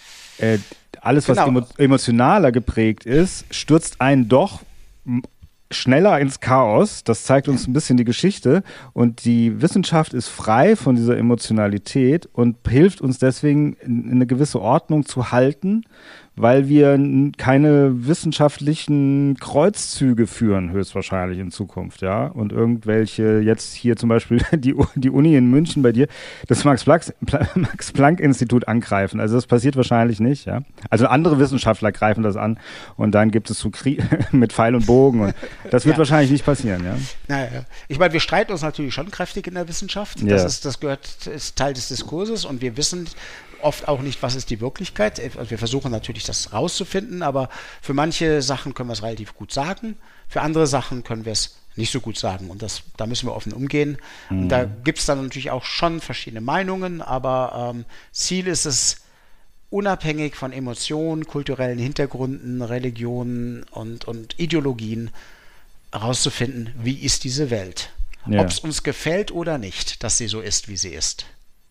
alles, was emotionaler geprägt ist, stürzt einen doch schneller ins Chaos. Das zeigt uns ein bisschen die Geschichte. Und die Wissenschaft ist frei von dieser Emotionalität und hilft uns deswegen, eine gewisse Ordnung zu halten, weil wir keine wissenschaftlichen Kreuzzüge führen, höchstwahrscheinlich in Zukunft, ja. Und irgendwelche, jetzt hier zum Beispiel die Uni in München bei dir, das Max-Planck-Institut angreifen. Also das passiert wahrscheinlich nicht, ja. Also andere Wissenschaftler greifen das an und dann gibt es so Krieg mit Pfeil und Bogen und das wird wahrscheinlich nicht passieren, ja. Naja. Ich meine, wir streiten uns natürlich schon kräftig in der Wissenschaft. Ja. Das ist Teil des Diskurses und wir wissen oft auch nicht, was ist die Wirklichkeit. Also wir versuchen natürlich, das rauszufinden, aber für manche Sachen können wir es relativ gut sagen, für andere Sachen können wir es nicht so gut sagen und da müssen wir offen umgehen. Und da gibt es dann natürlich auch schon verschiedene Meinungen, aber Ziel ist es, unabhängig von Emotionen, kulturellen Hintergründen, Religionen und Ideologien herauszufinden, wie ist diese Welt. Ja. Ob es uns gefällt oder nicht, dass sie so ist, wie sie ist.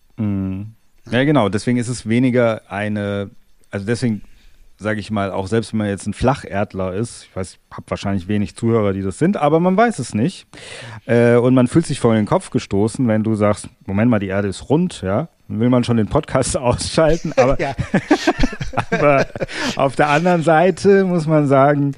Ja, genau. Deswegen ist es weniger also deswegen sage ich mal, auch selbst wenn man jetzt ein Flacherdler ist, ich weiß, habe wahrscheinlich wenig Zuhörer, die das sind, aber man weiß es nicht. Und man fühlt sich vor den Kopf gestoßen, wenn du sagst, Moment mal, die Erde ist rund, ja. Dann will man schon den Podcast ausschalten, aber, aber auf der anderen Seite muss man sagen,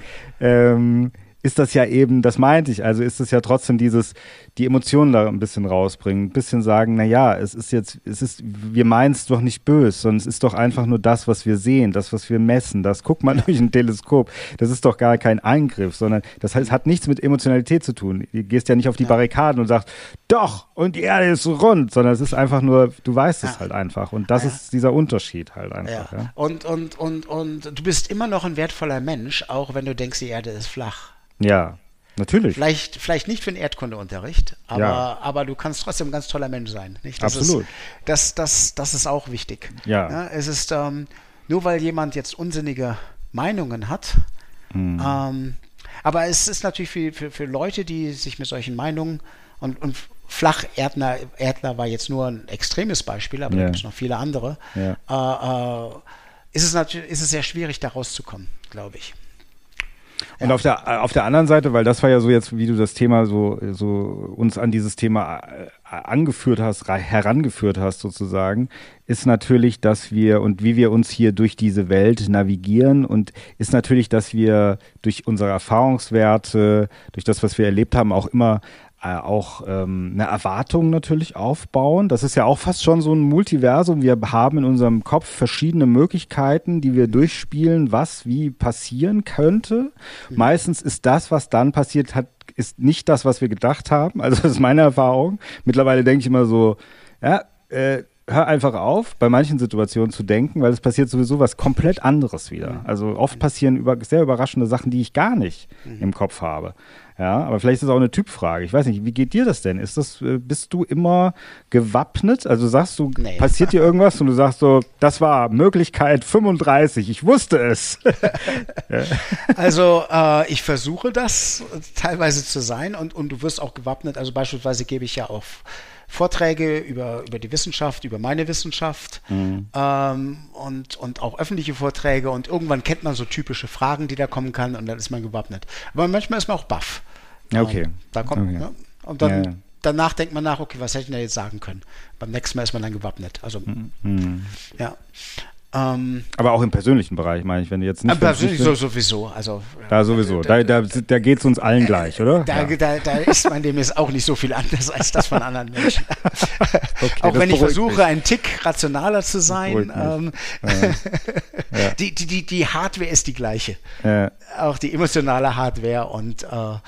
ist das ja eben, das meinte ich, also ist es ja trotzdem die Emotionen da ein bisschen rausbringen, ein bisschen sagen, naja, wir meinen es doch nicht böse, sondern es ist doch einfach nur das, was wir sehen, das, was wir messen, das guckt man durch ein Teleskop, das ist doch gar kein Eingriff, sondern das heißt, es hat nichts mit Emotionalität zu tun. Du gehst ja nicht auf die Barrikaden und sagst, doch, und die Erde ist rund, sondern es ist einfach nur, du weißt es halt einfach und das ist dieser Unterschied halt einfach. Ja. Und du bist immer noch ein wertvoller Mensch, auch wenn du denkst, die Erde ist flach. Ja, natürlich. Vielleicht nicht für den Erdkundeunterricht, aber du kannst trotzdem ein ganz toller Mensch sein. Nicht? Absolut. Das ist auch wichtig. Ja. Es ist, nur weil jemand jetzt unsinnige Meinungen hat, aber es ist natürlich für Leute, die sich mit solchen Meinungen und Flacherdler war jetzt nur ein extremes Beispiel, aber da gibt es noch viele andere, ist es sehr schwierig, da rauszukommen, glaube ich. Und auf der anderen Seite, weil das war ja so jetzt, wie du das Thema so uns an dieses Thema herangeführt hast sozusagen, ist natürlich, dass wir und wie wir uns hier durch diese Welt navigieren und ist natürlich, dass wir durch unsere Erfahrungswerte, durch das, was wir erlebt haben, auch immer eine Erwartung natürlich aufbauen. Das ist ja auch fast schon so ein Multiversum. Wir haben in unserem Kopf verschiedene Möglichkeiten, die wir durchspielen, was wie passieren könnte. Meistens ist das, was dann passiert hat, ist nicht das, was wir gedacht haben. Also das ist meine Erfahrung. Mittlerweile denke ich immer so, ja, hör einfach auf, bei manchen Situationen zu denken, weil es passiert sowieso was komplett anderes wieder. Also oft passieren sehr überraschende Sachen, die ich gar nicht im Kopf habe. Ja, aber vielleicht ist es auch eine Typfrage. Ich weiß nicht, wie geht dir das denn? Bist du immer gewappnet? Also sagst du, nee. Passiert dir irgendwas und du sagst so, das war Möglichkeit 35, ich wusste es. Ja. Also ich versuche das teilweise zu sein und du wirst auch gewappnet. Also beispielsweise gebe ich ja auch Vorträge über die Wissenschaft, über meine Wissenschaft und auch öffentliche Vorträge und irgendwann kennt man so typische Fragen, die da kommen kann und dann ist man gewappnet. Aber manchmal ist man auch baff. Okay. Da kommt, okay. Ne? Und dann danach denkt man nach, okay, was hätte ich denn jetzt sagen können? Beim nächsten Mal ist man dann gewappnet. Also, ja. Aber auch im persönlichen Bereich, meine ich, wenn du jetzt nicht... Persönlich sowieso. Also, da sowieso. Da geht es uns allen gleich, oder? Da ist mein Leben jetzt auch nicht so viel anders als das von anderen Menschen. Okay, auch wenn ich versuche, ein Tick rationaler zu sein. Die Hardware ist die gleiche. Ja. Auch die emotionale Hardware und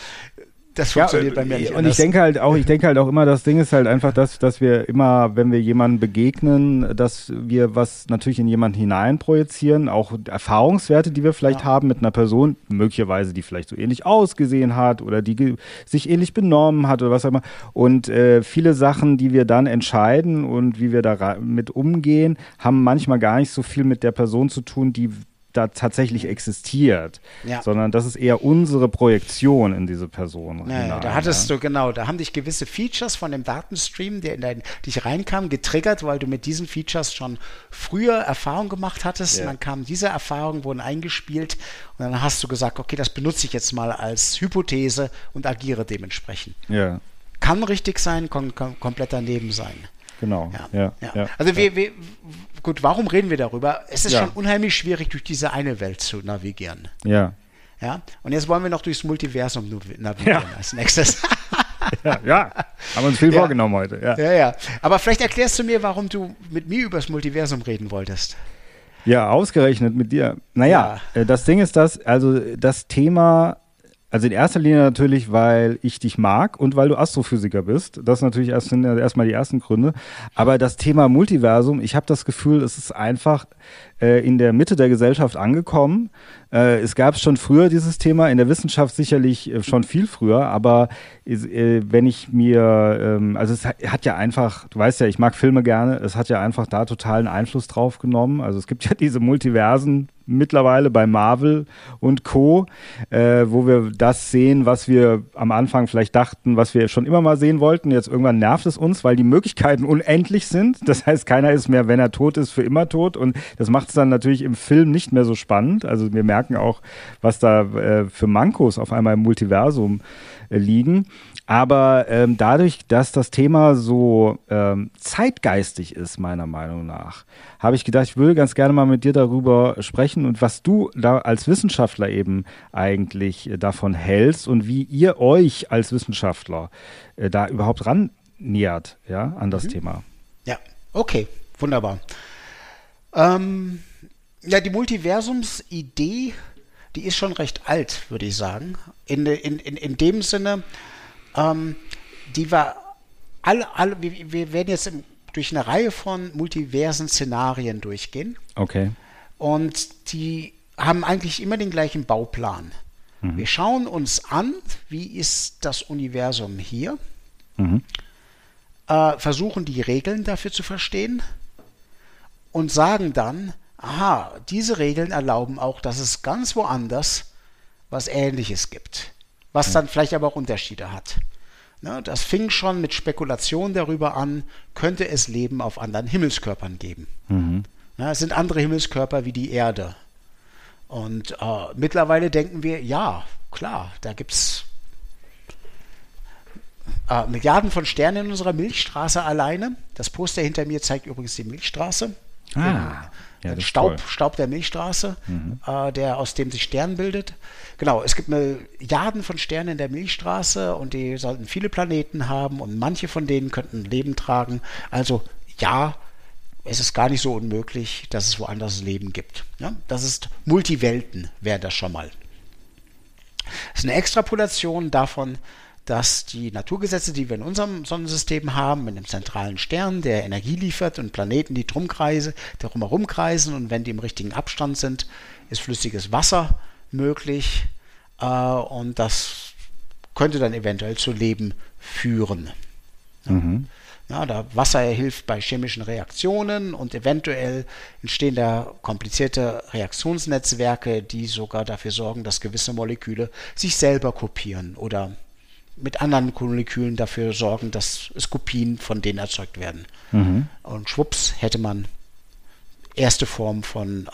das funktioniert bei mir nicht anders. Und ich denke halt auch immer, das Ding ist halt einfach, dass wir immer, wenn wir jemandem begegnen, dass wir was natürlich in jemanden hineinprojizieren, auch Erfahrungswerte, die wir vielleicht haben mit einer Person, möglicherweise, die vielleicht so ähnlich ausgesehen hat oder die sich ähnlich benommen hat oder was auch immer. Und viele Sachen, die wir dann entscheiden und wie wir da mit umgehen, haben manchmal gar nicht so viel mit der Person zu tun, die da tatsächlich existiert, sondern das ist eher unsere Projektion in diese Person. Ja, da hattest du, da haben dich gewisse Features von dem Datenstream, der in dich reinkam, getriggert, weil du mit diesen Features schon früher Erfahrung gemacht hattest und dann kamen diese Erfahrungen, wurden eingespielt und dann hast du gesagt, okay, das benutze ich jetzt mal als Hypothese und agiere dementsprechend. Ja. Kann richtig sein, kann komplett daneben sein. Genau. Ja. Also gut, warum reden wir darüber? Es ist schon unheimlich schwierig, durch diese eine Welt zu navigieren. Ja. Ja. Und jetzt wollen wir noch durchs Multiversum navigieren als nächstes. Ja. Haben uns viel vorgenommen heute. Ja. Aber vielleicht erklärst du mir, warum du mit mir über das Multiversum reden wolltest. Ja, ausgerechnet mit dir. Naja, das Ding ist das Thema. Also in erster Linie natürlich, weil ich dich mag und weil du Astrophysiker bist. Das sind natürlich erstmal die ersten Gründe. Aber das Thema Multiversum, ich habe das Gefühl, es ist einfach in der Mitte der Gesellschaft angekommen. Es gab schon früher dieses Thema, in der Wissenschaft sicherlich schon viel früher, aber wenn ich mir, also es hat ja einfach, du weißt ja, ich mag Filme gerne, es hat ja einfach da totalen Einfluss drauf genommen. Also es gibt ja diese Multiversen mittlerweile bei Marvel und Co., wo wir das sehen, was wir am Anfang vielleicht dachten, was wir schon immer mal sehen wollten. Jetzt irgendwann nervt es uns, weil die Möglichkeiten unendlich sind. Das heißt, keiner ist mehr, wenn er tot ist, für immer tot. Und das macht es dann natürlich im Film nicht mehr so spannend. Also wir merken auch, was da für Mankos auf einmal im Multiversum liegen. Aber dadurch, dass das Thema so zeitgeistig ist, meiner Meinung nach, habe ich gedacht, ich würde ganz gerne mal mit dir darüber sprechen und was du da als Wissenschaftler eben eigentlich davon hältst und wie ihr euch als Wissenschaftler da überhaupt rannähert, an das Thema. Ja, okay, wunderbar. Die Multiversumsidee, die ist schon recht alt, würde ich sagen. In dem Sinne, die war wir werden jetzt durch eine Reihe von multiversen Szenarien durchgehen. Okay. Und die haben eigentlich immer den gleichen Bauplan. Mhm. Wir schauen uns an, wie ist das Universum hier, versuchen die Regeln dafür zu verstehen und sagen dann, aha, diese Regeln erlauben auch, dass es ganz woanders was Ähnliches gibt, was dann vielleicht aber auch Unterschiede hat. Das fing schon mit Spekulationen darüber an, könnte es Leben auf anderen Himmelskörpern geben. Es sind andere Himmelskörper wie die Erde. Und mittlerweile denken wir, ja, klar, da gibt es Milliarden von Sternen in unserer Milchstraße alleine. Das Poster hinter mir zeigt übrigens die Milchstraße. Ja, Staub der Milchstraße, der aus dem sich Stern bildet. Genau, es gibt Milliarden von Sternen in der Milchstraße und die sollten viele Planeten haben und manche von denen könnten Leben tragen. Also ja, es ist gar nicht so unmöglich, dass es woanders Leben gibt. Ja, das ist Multiwelten, wäre das schon mal. Das ist eine Extrapolation davon, dass die Naturgesetze, die wir in unserem Sonnensystem haben, mit einem zentralen Stern, der Energie liefert und Planeten, die drumherum kreisen und wenn die im richtigen Abstand sind, ist flüssiges Wasser möglich und das könnte dann eventuell zu Leben führen. Ja, da Wasser hilft bei chemischen Reaktionen und eventuell entstehen da komplizierte Reaktionsnetzwerke, die sogar dafür sorgen, dass gewisse Moleküle sich selber kopieren oder mit anderen Molekülen dafür sorgen, dass es Kopien von denen erzeugt werden. Und schwupps hätte man erste Form von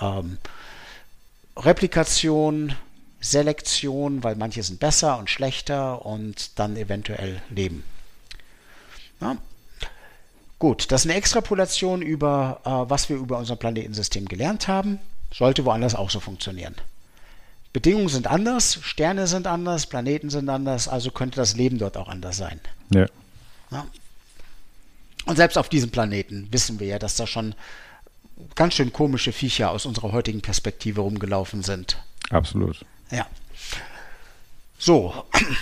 Replikation, Selektion, weil manche sind besser und schlechter und dann eventuell Leben. Ja. Gut, das ist eine Extrapolation über was wir über unser Planetensystem gelernt haben. Sollte woanders auch so funktionieren. Bedingungen sind anders, Sterne sind anders, Planeten sind anders, also könnte das Leben dort auch anders sein. Ja. Ja. Und selbst auf diesem Planeten wissen wir ja, dass da schon ganz schön komische Viecher aus unserer heutigen Perspektive rumgelaufen sind. Absolut. Ja. So.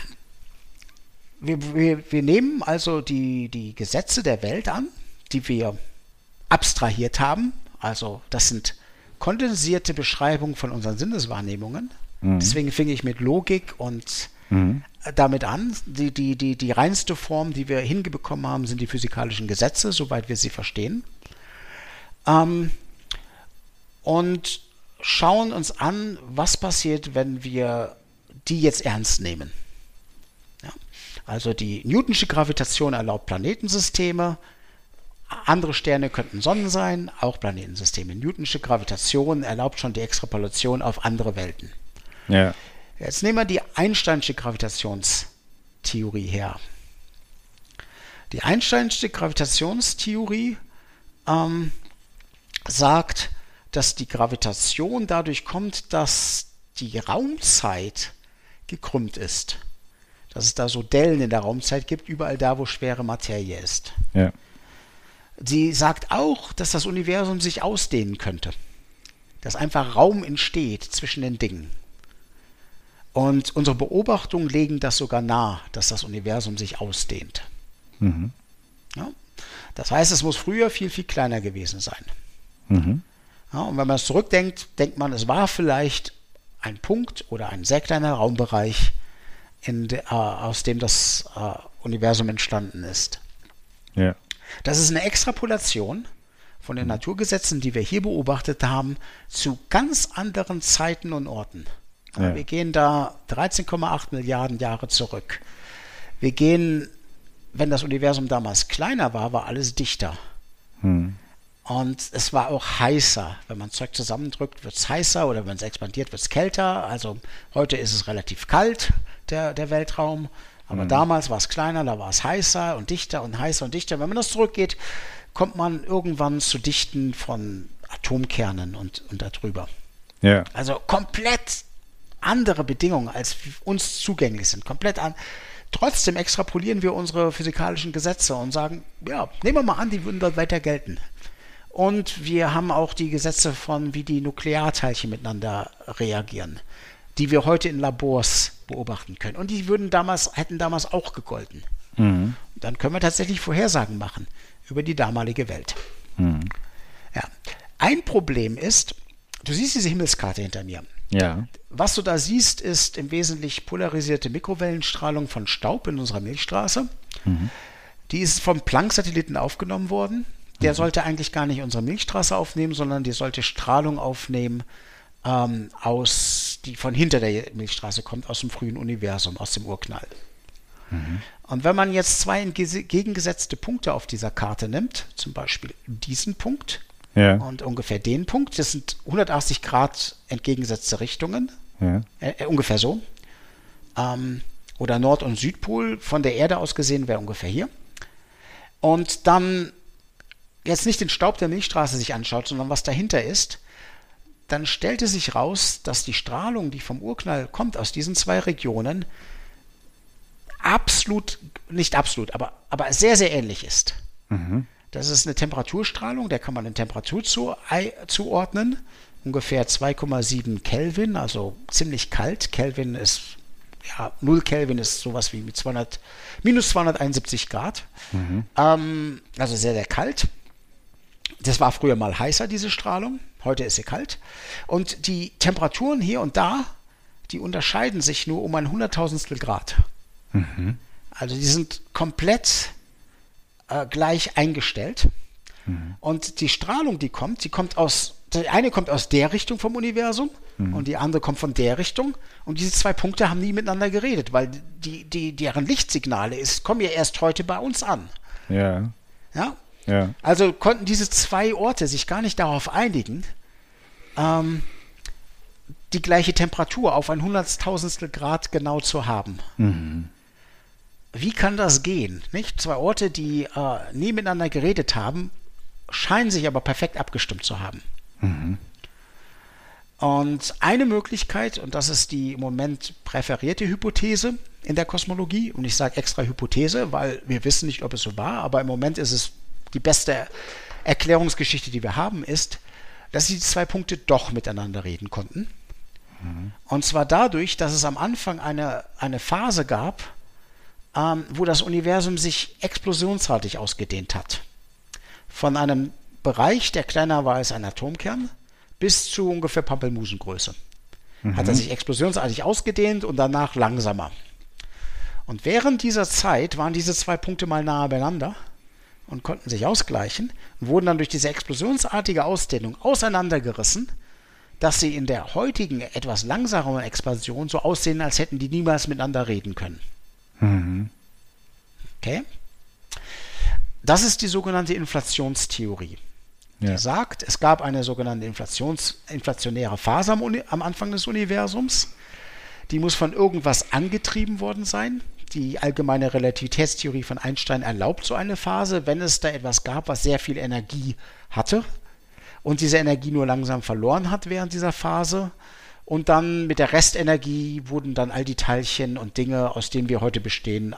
Wir nehmen also die Gesetze der Welt an, die wir abstrahiert haben. Also das sind kondensierte Beschreibungen von unseren Sinneswahrnehmungen. Deswegen fing ich mit Logik und damit an. Die reinste Form, die wir hingebekommen haben, sind die physikalischen Gesetze, soweit wir sie verstehen. Und schauen uns an, was passiert, wenn wir die jetzt ernst nehmen. Ja. Also die Newtonsche Gravitation erlaubt Planetensysteme. Andere Sterne könnten Sonnen sein, auch Planetensysteme. Newtonsche Gravitation erlaubt schon die Extrapolation auf andere Welten. Ja. Jetzt nehmen wir die Einsteinsche Gravitationstheorie her. Die Einsteinsche Gravitationstheorie sagt, dass die Gravitation dadurch kommt, dass die Raumzeit gekrümmt ist. Dass es da so Dellen in der Raumzeit gibt, überall da, wo schwere Materie ist. Ja. Sie sagt auch, dass das Universum sich ausdehnen könnte. Dass einfach Raum entsteht zwischen den Dingen. Und unsere Beobachtungen legen das sogar nahe, dass das Universum sich ausdehnt. Ja? Das heißt, es muss früher viel, viel kleiner gewesen sein. Ja, und wenn man es zurückdenkt, denkt man, es war vielleicht ein Punkt oder ein sehr kleiner Raumbereich, aus dem das Universum entstanden ist. Ja. Das ist eine Extrapolation von den Naturgesetzen, die wir hier beobachtet haben, zu ganz anderen Zeiten und Orten. Ja. Wir gehen da 13,8 Milliarden Jahre zurück. Wir gehen, wenn das Universum damals kleiner war, war alles dichter. Und es war auch heißer. Wenn man Zeug zusammendrückt, wird es heißer oder wenn es expandiert, wird es kälter. Also heute ist es relativ kalt, der Weltraum. Aber damals war es kleiner, da war es heißer und dichter und heißer und dichter. Wenn man das zurückgeht, kommt man irgendwann zu Dichten von Atomkernen und darüber. Ja. Also komplett andere Bedingungen, als uns zugänglich sind. Komplett an. Trotzdem extrapolieren wir unsere physikalischen Gesetze und sagen, ja, nehmen wir mal an, die würden dort weiter gelten. Und wir haben auch die Gesetze von, wie die Nuklearteilchen miteinander reagieren, die wir heute in Labors beobachten können. Und die hätten damals auch gegolten. Dann können wir tatsächlich Vorhersagen machen über die damalige Welt. Ja. Ein Problem ist, du siehst diese Himmelskarte hinter mir. Ja. Was du da siehst, ist im Wesentlichen polarisierte Mikrowellenstrahlung von Staub in unserer Milchstraße. Die ist vom Planck-Satelliten aufgenommen worden. Der sollte eigentlich gar nicht unsere Milchstraße aufnehmen, sondern die sollte Strahlung aufnehmen, die von hinter der Milchstraße kommt, aus dem frühen Universum, aus dem Urknall. Und wenn man jetzt zwei entgegengesetzte Punkte auf dieser Karte nimmt, zum Beispiel diesen Punkt Ja. und ungefähr den Punkt. Das sind 180 Grad entgegengesetzte Richtungen. Ja. Ungefähr so. Oder Nord- und Südpol von der Erde aus gesehen wäre ungefähr hier. Und dann jetzt nicht den Staub der Milchstraße sich anschaut, sondern was dahinter ist, dann stellte sich raus, dass die Strahlung, die vom Urknall kommt, aus diesen zwei Regionen, nicht absolut, aber sehr, sehr ähnlich ist. Mhm. Das ist eine Temperaturstrahlung, der kann man eine Temperatur zuordnen, ungefähr 2,7 Kelvin, also ziemlich kalt. 0 Kelvin ist sowas wie mit minus 271 Grad. Mhm. Also sehr, sehr kalt. Das war früher mal heißer, diese Strahlung. Heute ist sie kalt. Und die Temperaturen hier und da, die unterscheiden sich nur um ein Hunderttausendstel Grad. Mhm. Also die sind komplett gleich eingestellt. Mhm. Und die Strahlung, die eine kommt aus der Richtung vom Universum und die andere kommt von der Richtung. Und diese zwei Punkte haben nie miteinander geredet, weil deren Lichtsignale kommen ja erst heute bei uns an. Ja. Ja? Ja. Also konnten diese zwei Orte sich gar nicht darauf einigen, die gleiche Temperatur auf ein Hunderttausendstel Grad genau zu haben. Mhm. Wie kann das gehen? Nicht? Zwei Orte, die nie miteinander geredet haben, scheinen sich aber perfekt abgestimmt zu haben. Mhm. Und eine Möglichkeit, und das ist die im Moment präferierte Hypothese in der Kosmologie, und ich sage extra Hypothese, weil wir wissen nicht, ob es so war, aber im Moment ist es die beste Erklärungsgeschichte, die wir haben, ist, dass die zwei Punkte doch miteinander reden konnten. Mhm. Und zwar dadurch, dass es am Anfang eine Phase gab, wo das Universum sich explosionsartig ausgedehnt hat. Von einem Bereich, der kleiner war als ein Atomkern, bis zu ungefähr Pampelmusengröße. Hat er sich explosionsartig ausgedehnt und danach langsamer. Und während dieser Zeit waren diese zwei Punkte mal nahe beieinander und konnten sich ausgleichen und wurden dann durch diese explosionsartige Ausdehnung auseinandergerissen, dass sie in der heutigen, etwas langsameren Expansion so aussehen, als hätten die niemals miteinander reden können. Mhm. Okay? Das ist die sogenannte Inflationstheorie. Ja. Die sagt, es gab eine sogenannte inflationäre Phase am Anfang des Universums. Die muss von irgendwas angetrieben worden sein. Die allgemeine Relativitätstheorie von Einstein erlaubt so eine Phase, wenn es da etwas gab, was sehr viel Energie hatte und diese Energie nur langsam verloren hat während dieser Phase. Und dann mit der Restenergie wurden dann all die Teilchen und Dinge, aus denen wir heute bestehen,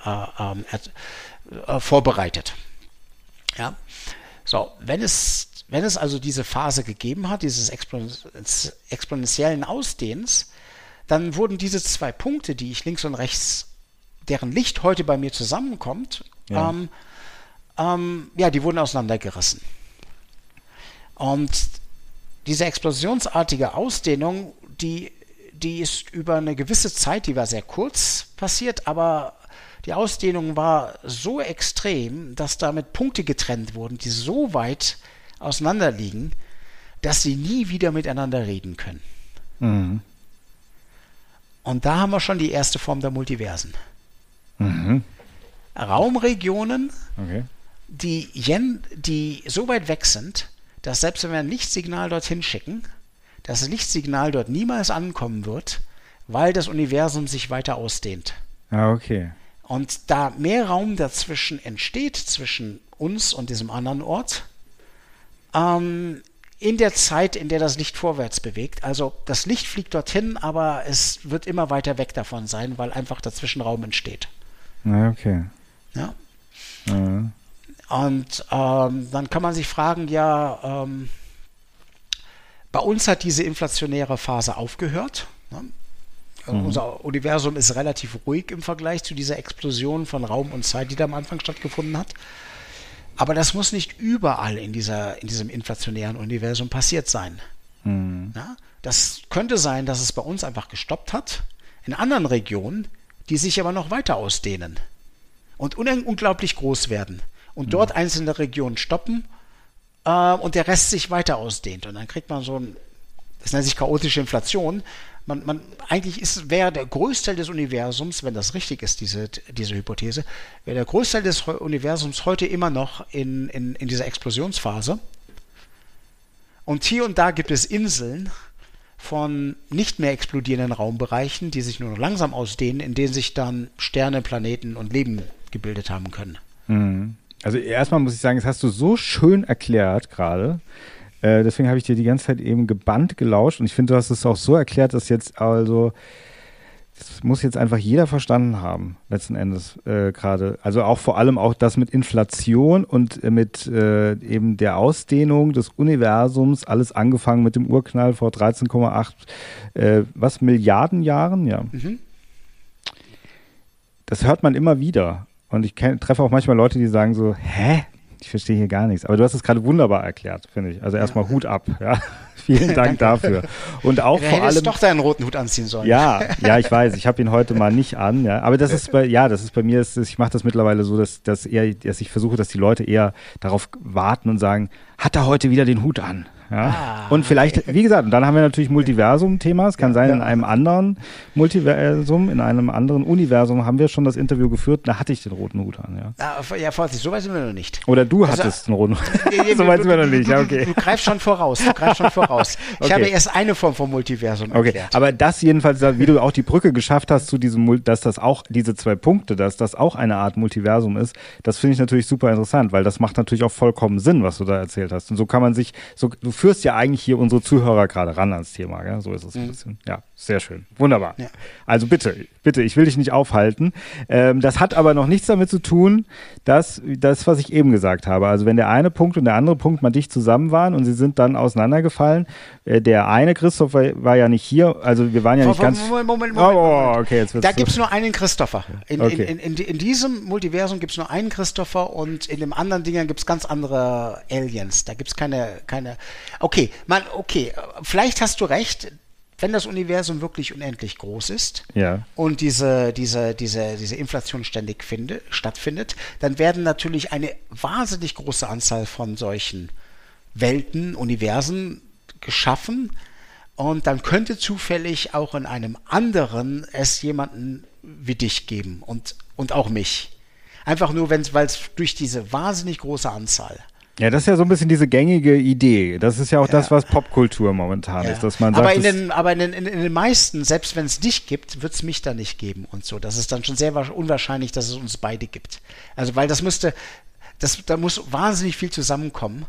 vorbereitet. Ja? So, wenn es also diese Phase gegeben hat, dieses exponentiellen Ausdehns, dann wurden diese zwei Punkte, die ich links und rechts, deren Licht heute bei mir zusammenkommt, Ja. Die wurden auseinandergerissen. Und diese explosionsartige Ausdehnung, die ist über eine gewisse Zeit, die war sehr kurz passiert, aber die Ausdehnung war so extrem, dass damit Punkte getrennt wurden, die so weit auseinander liegen, dass sie nie wieder miteinander reden können. Mhm. Und da haben wir schon die erste Form der Multiversen. Mhm. Raumregionen, Okay. die so weit weg sind, dass selbst wenn wir ein Lichtsignal dorthin schicken, das Lichtsignal dort niemals ankommen wird, weil das Universum sich weiter ausdehnt. Ah, okay. Und da mehr Raum dazwischen entsteht, zwischen uns und diesem anderen Ort, in der Zeit, in der das Licht vorwärts bewegt. Also das Licht fliegt dorthin, aber es wird immer weiter weg davon sein, weil einfach dazwischen Raum entsteht. Ah, okay. Ja? Mhm. Und dann kann man sich fragen, bei uns hat diese inflationäre Phase aufgehört. Ne? Unser Universum ist relativ ruhig im Vergleich zu dieser Explosion von Raum und Zeit, die da am Anfang stattgefunden hat. Aber das muss nicht überall in diesem inflationären Universum passiert sein. Mhm. Ja? Das könnte sein, dass es bei uns einfach gestoppt hat, in anderen Regionen, die sich aber noch weiter ausdehnen und unglaublich groß werden. Und dort einzelne Regionen stoppen und der Rest sich weiter ausdehnt. Und dann kriegt man das nennt sich chaotische Inflation. Eigentlich wäre der Großteil des Universums, wenn das richtig ist, diese Hypothese, wäre der Großteil des Universums heute immer noch in dieser Explosionsphase. Und hier und da gibt es Inseln von nicht mehr explodierenden Raumbereichen, die sich nur noch langsam ausdehnen, in denen sich dann Sterne, Planeten und Leben gebildet haben können. Also erstmal muss ich sagen, das hast du so schön erklärt gerade. Deswegen habe ich dir die ganze Zeit eben gebannt gelauscht und ich finde, du hast es auch so erklärt, dass jetzt also das muss jetzt einfach jeder verstanden haben, letzten Endes gerade. Also auch vor allem auch das mit Inflation und mit eben der Ausdehnung des Universums, alles angefangen mit dem Urknall vor 13,8 Milliarden Jahren, ja. Das hört man immer wieder. Und ich treffe auch manchmal Leute, die sagen so, hä? Ich verstehe hier gar nichts. Aber du hast es gerade wunderbar erklärt, finde ich. Also erstmal Hut ab, ja. Vielen Dank dafür. Und auch vor allem. Du hättest doch deinen roten Hut anziehen sollen. Ja, ich weiß. Ich habe ihn heute mal nicht an. Ja. Aber das ist bei mir, ich mache das mittlerweile so, dass ich versuche, dass die Leute eher darauf warten und sagen, hat er heute wieder den Hut an? Ja. Und vielleicht, wie gesagt, und dann haben wir natürlich Multiversum-Thema. Es kann sein, in einem anderen Multiversum, in einem anderen Universum haben wir schon das Interview geführt, da hatte ich den roten Hut an. Ja, Vorsicht, so weit sind wir noch nicht. Oder du hattest einen roten Hut. So weit sind wir noch nicht, ja, okay. Du greifst schon voraus. Ich habe erst eine Form von Multiversum erklärt. Aber das jedenfalls, wie du auch die Brücke geschafft hast zu diesem, dass das auch diese 2 Punkte, dass das auch eine Art Multiversum ist, das finde ich natürlich super interessant, weil das macht natürlich auch vollkommen Sinn, was du da erzählt hast. Und so kann man sich, du führst ja eigentlich hier unsere Zuhörer gerade ran ans Thema, gell? So ist es ein bisschen. Ja, sehr schön. Wunderbar. Ja. Also bitte, ich will dich nicht aufhalten. Das hat aber noch nichts damit zu tun, dass das, was ich eben gesagt habe, also wenn der eine Punkt und der andere Punkt mal dicht zusammen waren und sie sind dann auseinandergefallen, der eine Christopher war ja nicht hier, also wir waren ja nicht ganz... Moment. Okay, jetzt wird's da gibt es nur einen Christopher. In diesem Multiversum gibt es nur einen Christopher und in dem anderen Dingern gibt es ganz andere Aliens. Da gibt es keine... Okay, vielleicht hast du recht, wenn das Universum wirklich unendlich groß ist und diese Inflation ständig stattfindet, dann werden natürlich eine wahnsinnig große Anzahl von solchen Welten, Universen geschaffen und dann könnte zufällig auch in einem anderen es jemanden wie dich geben und auch mich. Einfach nur, weil es durch diese wahnsinnig große Anzahl. Ja, das ist ja so ein bisschen diese gängige Idee. Das ist ja auch das, was Popkultur momentan ist, dass man sagt, aber in den meisten, selbst wenn es dich gibt, wird es mich da nicht geben und so. Das ist dann schon sehr unwahrscheinlich, dass es uns beide gibt. Also, weil da muss wahnsinnig viel zusammenkommen,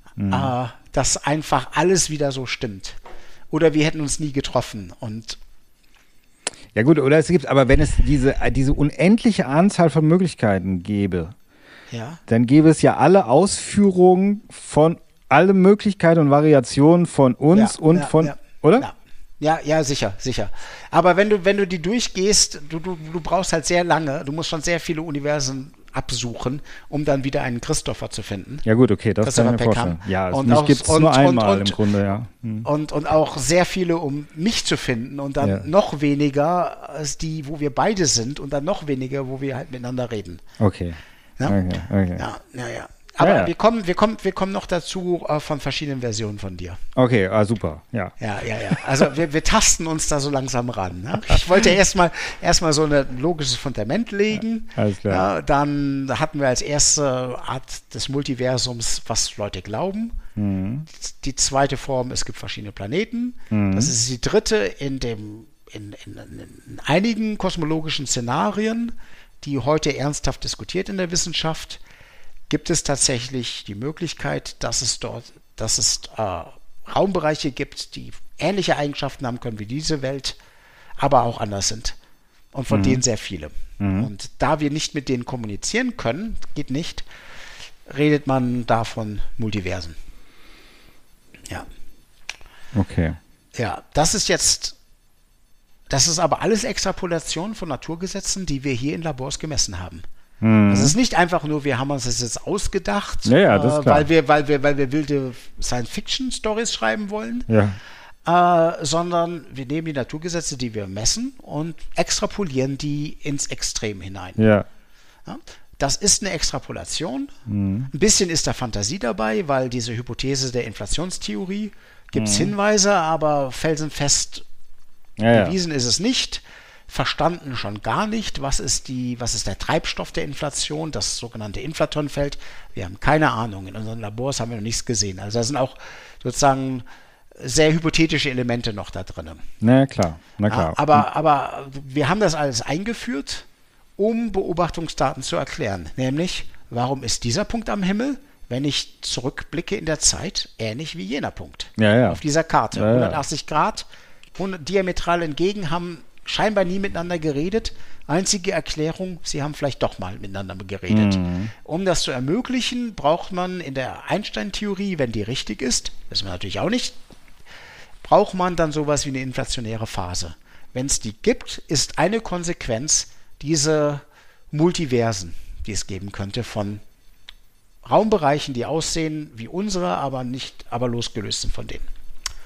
dass einfach alles wieder so stimmt. Oder wir hätten uns nie getroffen und ja gut, oder es gibt, aber wenn es diese unendliche Anzahl von Möglichkeiten gäbe, dann gäbe es ja alle Ausführungen von alle Möglichkeiten und Variationen von uns oder? Ja, sicher. Aber wenn du die durchgehst, du brauchst halt sehr lange, du musst schon sehr viele Universen absuchen, um dann wieder einen Christopher zu finden. Ja gut, okay, das kann ich mir vorstellen. Ja, mich gibt es nur einmal im Grunde, ja. Und auch sehr viele, um mich zu finden und dann noch weniger als die, wo wir beide sind und dann noch weniger, wo wir halt miteinander reden. Okay. Ja? Okay. Ja. Aber wir kommen noch dazu von verschiedenen Versionen von dir. Okay, super, ja. Ja. Also wir tasten uns da so langsam ran. Ne? Ich wollte erstmal so ein logisches Fundament legen. Ja, alles klar. Ja, dann hatten wir als erste Art des Multiversums, was Leute glauben. Die zweite Form, es gibt verschiedene Planeten. Das ist die dritte in einigen kosmologischen Szenarien, die heute ernsthaft diskutiert in der Wissenschaft, gibt es tatsächlich die Möglichkeit, dass es Raumbereiche gibt, die ähnliche Eigenschaften haben können wie diese Welt, aber auch anders sind. Und von denen sehr viele. Und da wir nicht mit denen kommunizieren können, geht nicht, redet man da von Multiversen. Ja. Okay. Ja, das ist aber alles Extrapolation von Naturgesetzen, die wir hier in Labors gemessen haben. Das ist nicht einfach nur, wir haben uns das jetzt ausgedacht, das ist klar. weil wir wilde Science-Fiction-Stories schreiben wollen, sondern wir nehmen die Naturgesetze, die wir messen und extrapolieren die ins Extrem hinein. Ja. Das ist eine Extrapolation. Ein bisschen ist da Fantasie dabei, weil diese Hypothese der Inflationstheorie gibt es Hinweise, aber felsenfest bewiesen ist es nicht. verstanden schon gar nicht, was ist der Treibstoff der Inflation, das sogenannte Inflatonfeld. Wir haben keine Ahnung. In unseren Labors haben wir noch nichts gesehen. Also da sind auch sozusagen sehr hypothetische Elemente noch da drin. Na klar. Aber wir haben das alles eingeführt, um Beobachtungsdaten zu erklären. Nämlich, warum ist dieser Punkt am Himmel, wenn ich zurückblicke in der Zeit, ähnlich wie jener Punkt auf dieser Karte. 180 Grad, diametral entgegen, haben scheinbar nie miteinander geredet. Einzige Erklärung, sie haben vielleicht doch mal miteinander geredet. Um das zu ermöglichen, braucht man in der Einstein-Theorie, wenn die richtig ist, wissen wir natürlich auch nicht, braucht man dann sowas wie eine inflationäre Phase. Wenn es die gibt, ist eine Konsequenz diese Multiversen, die es geben könnte von Raumbereichen, die aussehen wie unsere, aber losgelöst sind von denen.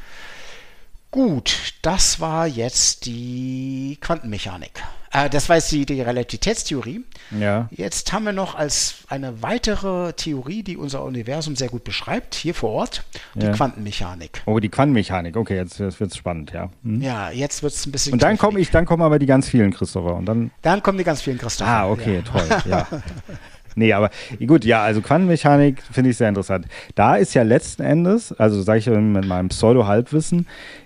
Gut, das war jetzt die Quantenmechanik. Das war jetzt die Relativitätstheorie. Ja. Jetzt haben wir noch als eine weitere Theorie, die unser Universum sehr gut beschreibt, hier vor Ort, die Quantenmechanik. Oh, die Quantenmechanik. Okay, jetzt wird es spannend, ja. Ja, jetzt wird es ein bisschen. Und dann kommen aber die ganz vielen, Christopher. Und dann kommen die ganz vielen, Christopher. Ah, okay, toll, ja. Nee, aber gut, ja, also Quantenmechanik finde ich sehr interessant. Da ist ja letzten Endes, also sage ich mit meinem Pseudo-Halbwissen,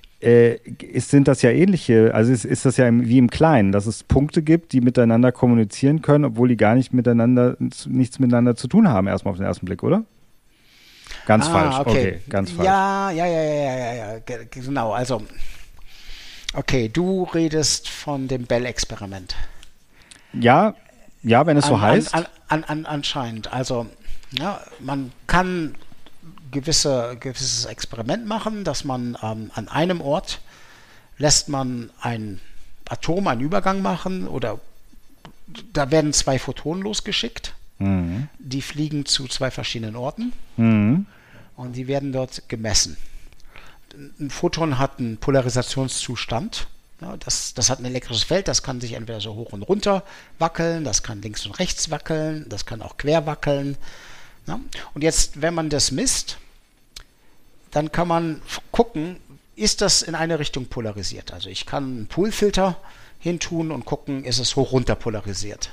sind das ja ähnliche, also ist das ja wie im Kleinen, dass es Punkte gibt, die miteinander kommunizieren können, obwohl die gar nichts miteinander zu tun haben, erstmal auf den ersten Blick, oder? Ganz falsch, okay, ganz falsch. Ja, genau, also, okay, du redest von dem Bell-Experiment. Ja, wenn es so heißt. Anscheinend. Also, ja, man kann gewisses Experiment machen, dass man an einem Ort lässt man ein Atom einen Übergang machen oder da werden 2 Photonen losgeschickt. Die fliegen zu 2 verschiedenen Orten und die werden dort gemessen. Ein Photon hat einen Polarisationszustand. Ja, das hat ein elektrisches Feld, das kann sich entweder so hoch und runter wackeln, das kann links und rechts wackeln, das kann auch quer wackeln. Ja. Und jetzt, wenn man das misst, dann kann man gucken, ist das in eine Richtung polarisiert. Also ich kann einen Polfilter hintun und gucken, ist es hoch-runter polarisiert.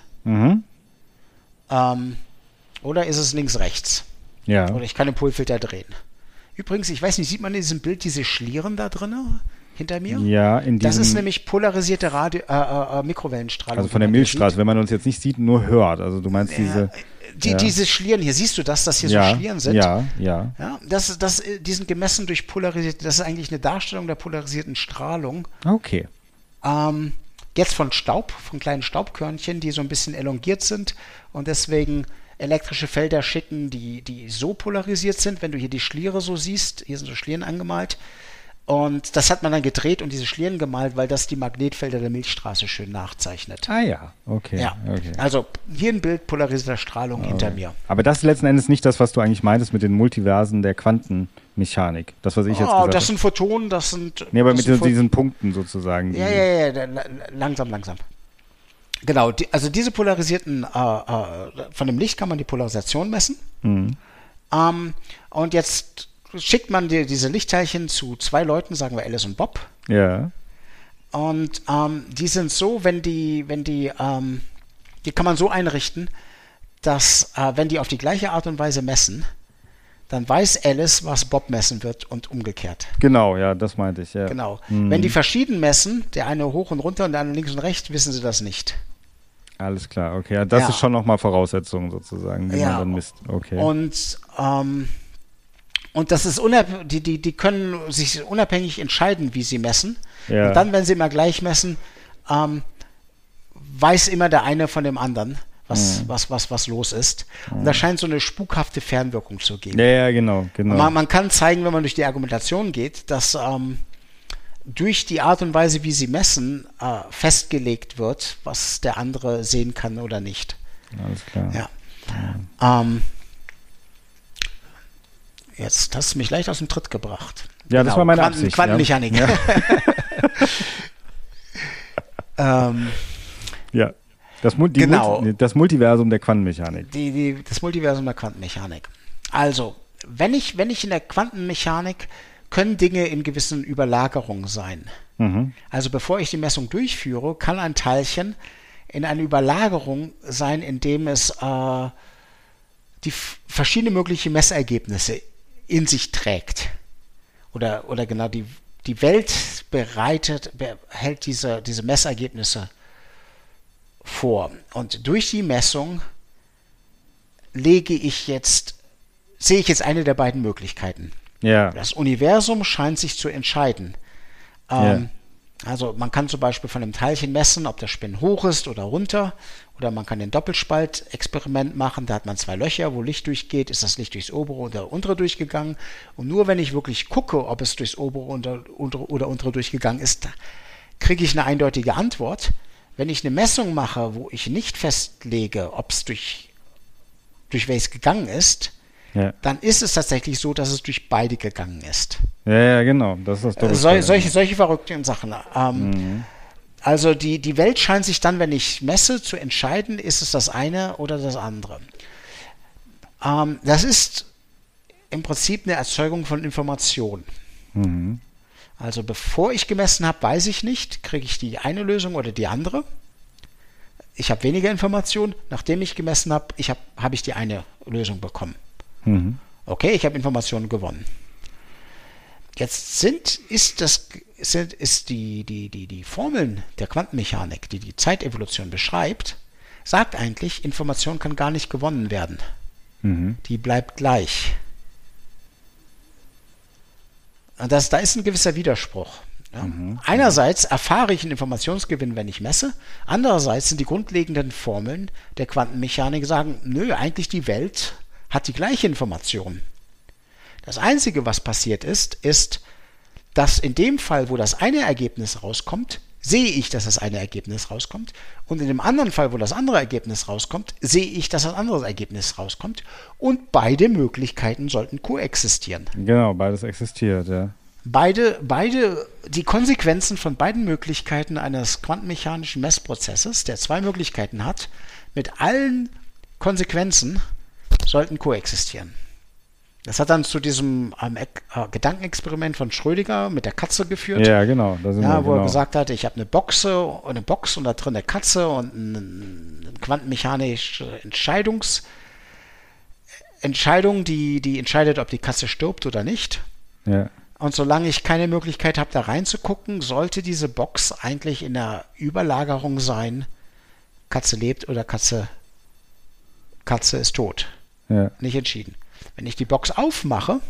Oder ist es links-rechts. Ja. Oder ich kann den Polfilter drehen. Übrigens, ich weiß nicht, sieht man in diesem Bild diese Schlieren da drin? Hinter mir? Ja, das ist nämlich polarisierte Mikrowellenstrahlung. Also von der Milchstraße, wenn man uns jetzt nicht sieht, nur hört. Also du meinst diese Schlieren hier, siehst du das, dass hier so Schlieren sind? Ja. Die sind gemessen durch polarisierte, das ist eigentlich eine Darstellung der polarisierten Strahlung. Okay. Jetzt von kleinen Staubkörnchen, die so ein bisschen elongiert sind und deswegen elektrische Felder schicken, die so polarisiert sind, wenn du hier die Schliere so siehst, hier sind so Schlieren angemalt. Und das hat man dann gedreht und diese Schlieren gemalt, weil das die Magnetfelder der Milchstraße schön nachzeichnet. Ah ja, okay. Ja. Okay. Also hier ein Bild polarisierter Strahlung hinter mir. Aber das ist letzten Endes nicht das, was du eigentlich meintest mit den Multiversen der Quantenmechanik. Das, was ich jetzt gesagt habe. Das sind Photonen, das sind... Nee, aber mit diesen Punkten sozusagen. Ja, langsam. Genau, also diese polarisierten, von dem Licht kann man die Polarisation messen. Und jetzt schickt man diese Lichtteilchen zu 2 Leuten, sagen wir Alice und Bob. Ja. Und die sind so, die kann man so einrichten, dass wenn die auf die gleiche Art und Weise messen, dann weiß Alice, was Bob messen wird und umgekehrt. Genau, ja, das meinte ich, ja. Genau. Wenn die verschieden messen, der eine hoch und runter und der andere links und rechts, wissen sie das nicht. Alles klar, okay. Ja, das ist schon nochmal Voraussetzung sozusagen, die man dann misst. Okay. Und das ist die können sich unabhängig entscheiden, wie sie messen. Ja. Und dann, wenn sie immer gleich messen, weiß immer der eine von dem anderen, was los ist. Und da scheint so eine spukhafte Fernwirkung zu geben. Ja, genau. Man kann zeigen, wenn man durch die Argumentation geht, dass durch die Art und Weise, wie sie messen, festgelegt wird, was der andere sehen kann oder nicht. Alles klar. Ja. Jetzt hast du mich leicht aus dem Tritt gebracht. Ja, das war meine Absicht. Quantenmechanik. Ja. Das Multiversum der Quantenmechanik. Das Multiversum der Quantenmechanik. Also, wenn ich in der Quantenmechanik können Dinge in gewissen Überlagerungen sein. Also bevor ich die Messung durchführe, kann ein Teilchen in einer Überlagerung sein, indem es die verschiedene mögliche Messergebnisse in sich trägt. Oder genau die Welt hält diese Messergebnisse vor. Und durch die Messung sehe ich jetzt eine der beiden Möglichkeiten. Ja. Das Universum scheint sich zu entscheiden. Also man kann zum Beispiel von einem Teilchen messen, ob der Spin hoch ist oder runter. Oder man kann ein Doppelspalt-Experiment machen. Da hat man 2 Löcher, wo Licht durchgeht. Ist das Licht durchs obere oder untere durchgegangen? Und nur wenn ich wirklich gucke, ob es durchs obere oder untere durchgegangen ist, kriege ich eine eindeutige Antwort. Wenn ich eine Messung mache, wo ich nicht festlege, ob es durch welches gegangen ist, dann ist es tatsächlich so, dass es durch beide gegangen ist. Ja, genau. Das ist das solche verrückten Sachen. Also die Welt scheint sich dann, wenn ich messe, zu entscheiden, ist es das eine oder das andere. Das ist im Prinzip eine Erzeugung von Information. Also bevor ich gemessen habe, weiß ich nicht, kriege ich die eine Lösung oder die andere. Ich habe weniger Informationen. Nachdem ich gemessen habe, habe ich die eine Lösung bekommen. Okay, ich habe Informationen gewonnen. Jetzt ist die Formeln der Quantenmechanik, die Zeitevolution beschreibt, sagt eigentlich, Information kann gar nicht gewonnen werden. Die bleibt gleich. Und da ist ein gewisser Widerspruch. Ja. Einerseits erfahre ich einen Informationsgewinn, wenn ich messe. Andererseits sind die grundlegenden Formeln der Quantenmechanik sagen, nö, eigentlich die Welt hat die gleiche Information. Das Einzige, was passiert ist, dass in dem Fall, wo das eine Ergebnis rauskommt, sehe ich, dass das eine Ergebnis rauskommt. Und in dem anderen Fall, wo das andere Ergebnis rauskommt, sehe ich, dass das andere Ergebnis rauskommt. Und beide Möglichkeiten sollten koexistieren. Genau, beides existiert, ja. Die Konsequenzen von beiden Möglichkeiten eines quantenmechanischen Messprozesses, der 2 Möglichkeiten hat, mit allen Konsequenzen sollten koexistieren. Das hat dann zu diesem Gedankenexperiment von Schrödinger mit der Katze geführt. Ja, genau. Wo er gesagt hat, ich habe eine Box und da drin eine Katze und eine quantenmechanische Entscheidung, die entscheidet, ob die Katze stirbt oder nicht. Ja. Und solange ich keine Möglichkeit habe, da reinzugucken, sollte diese Box eigentlich in der Überlagerung sein, Katze lebt oder Katze ist tot. Ja. Nicht entschieden. Wenn ich die Box aufmache,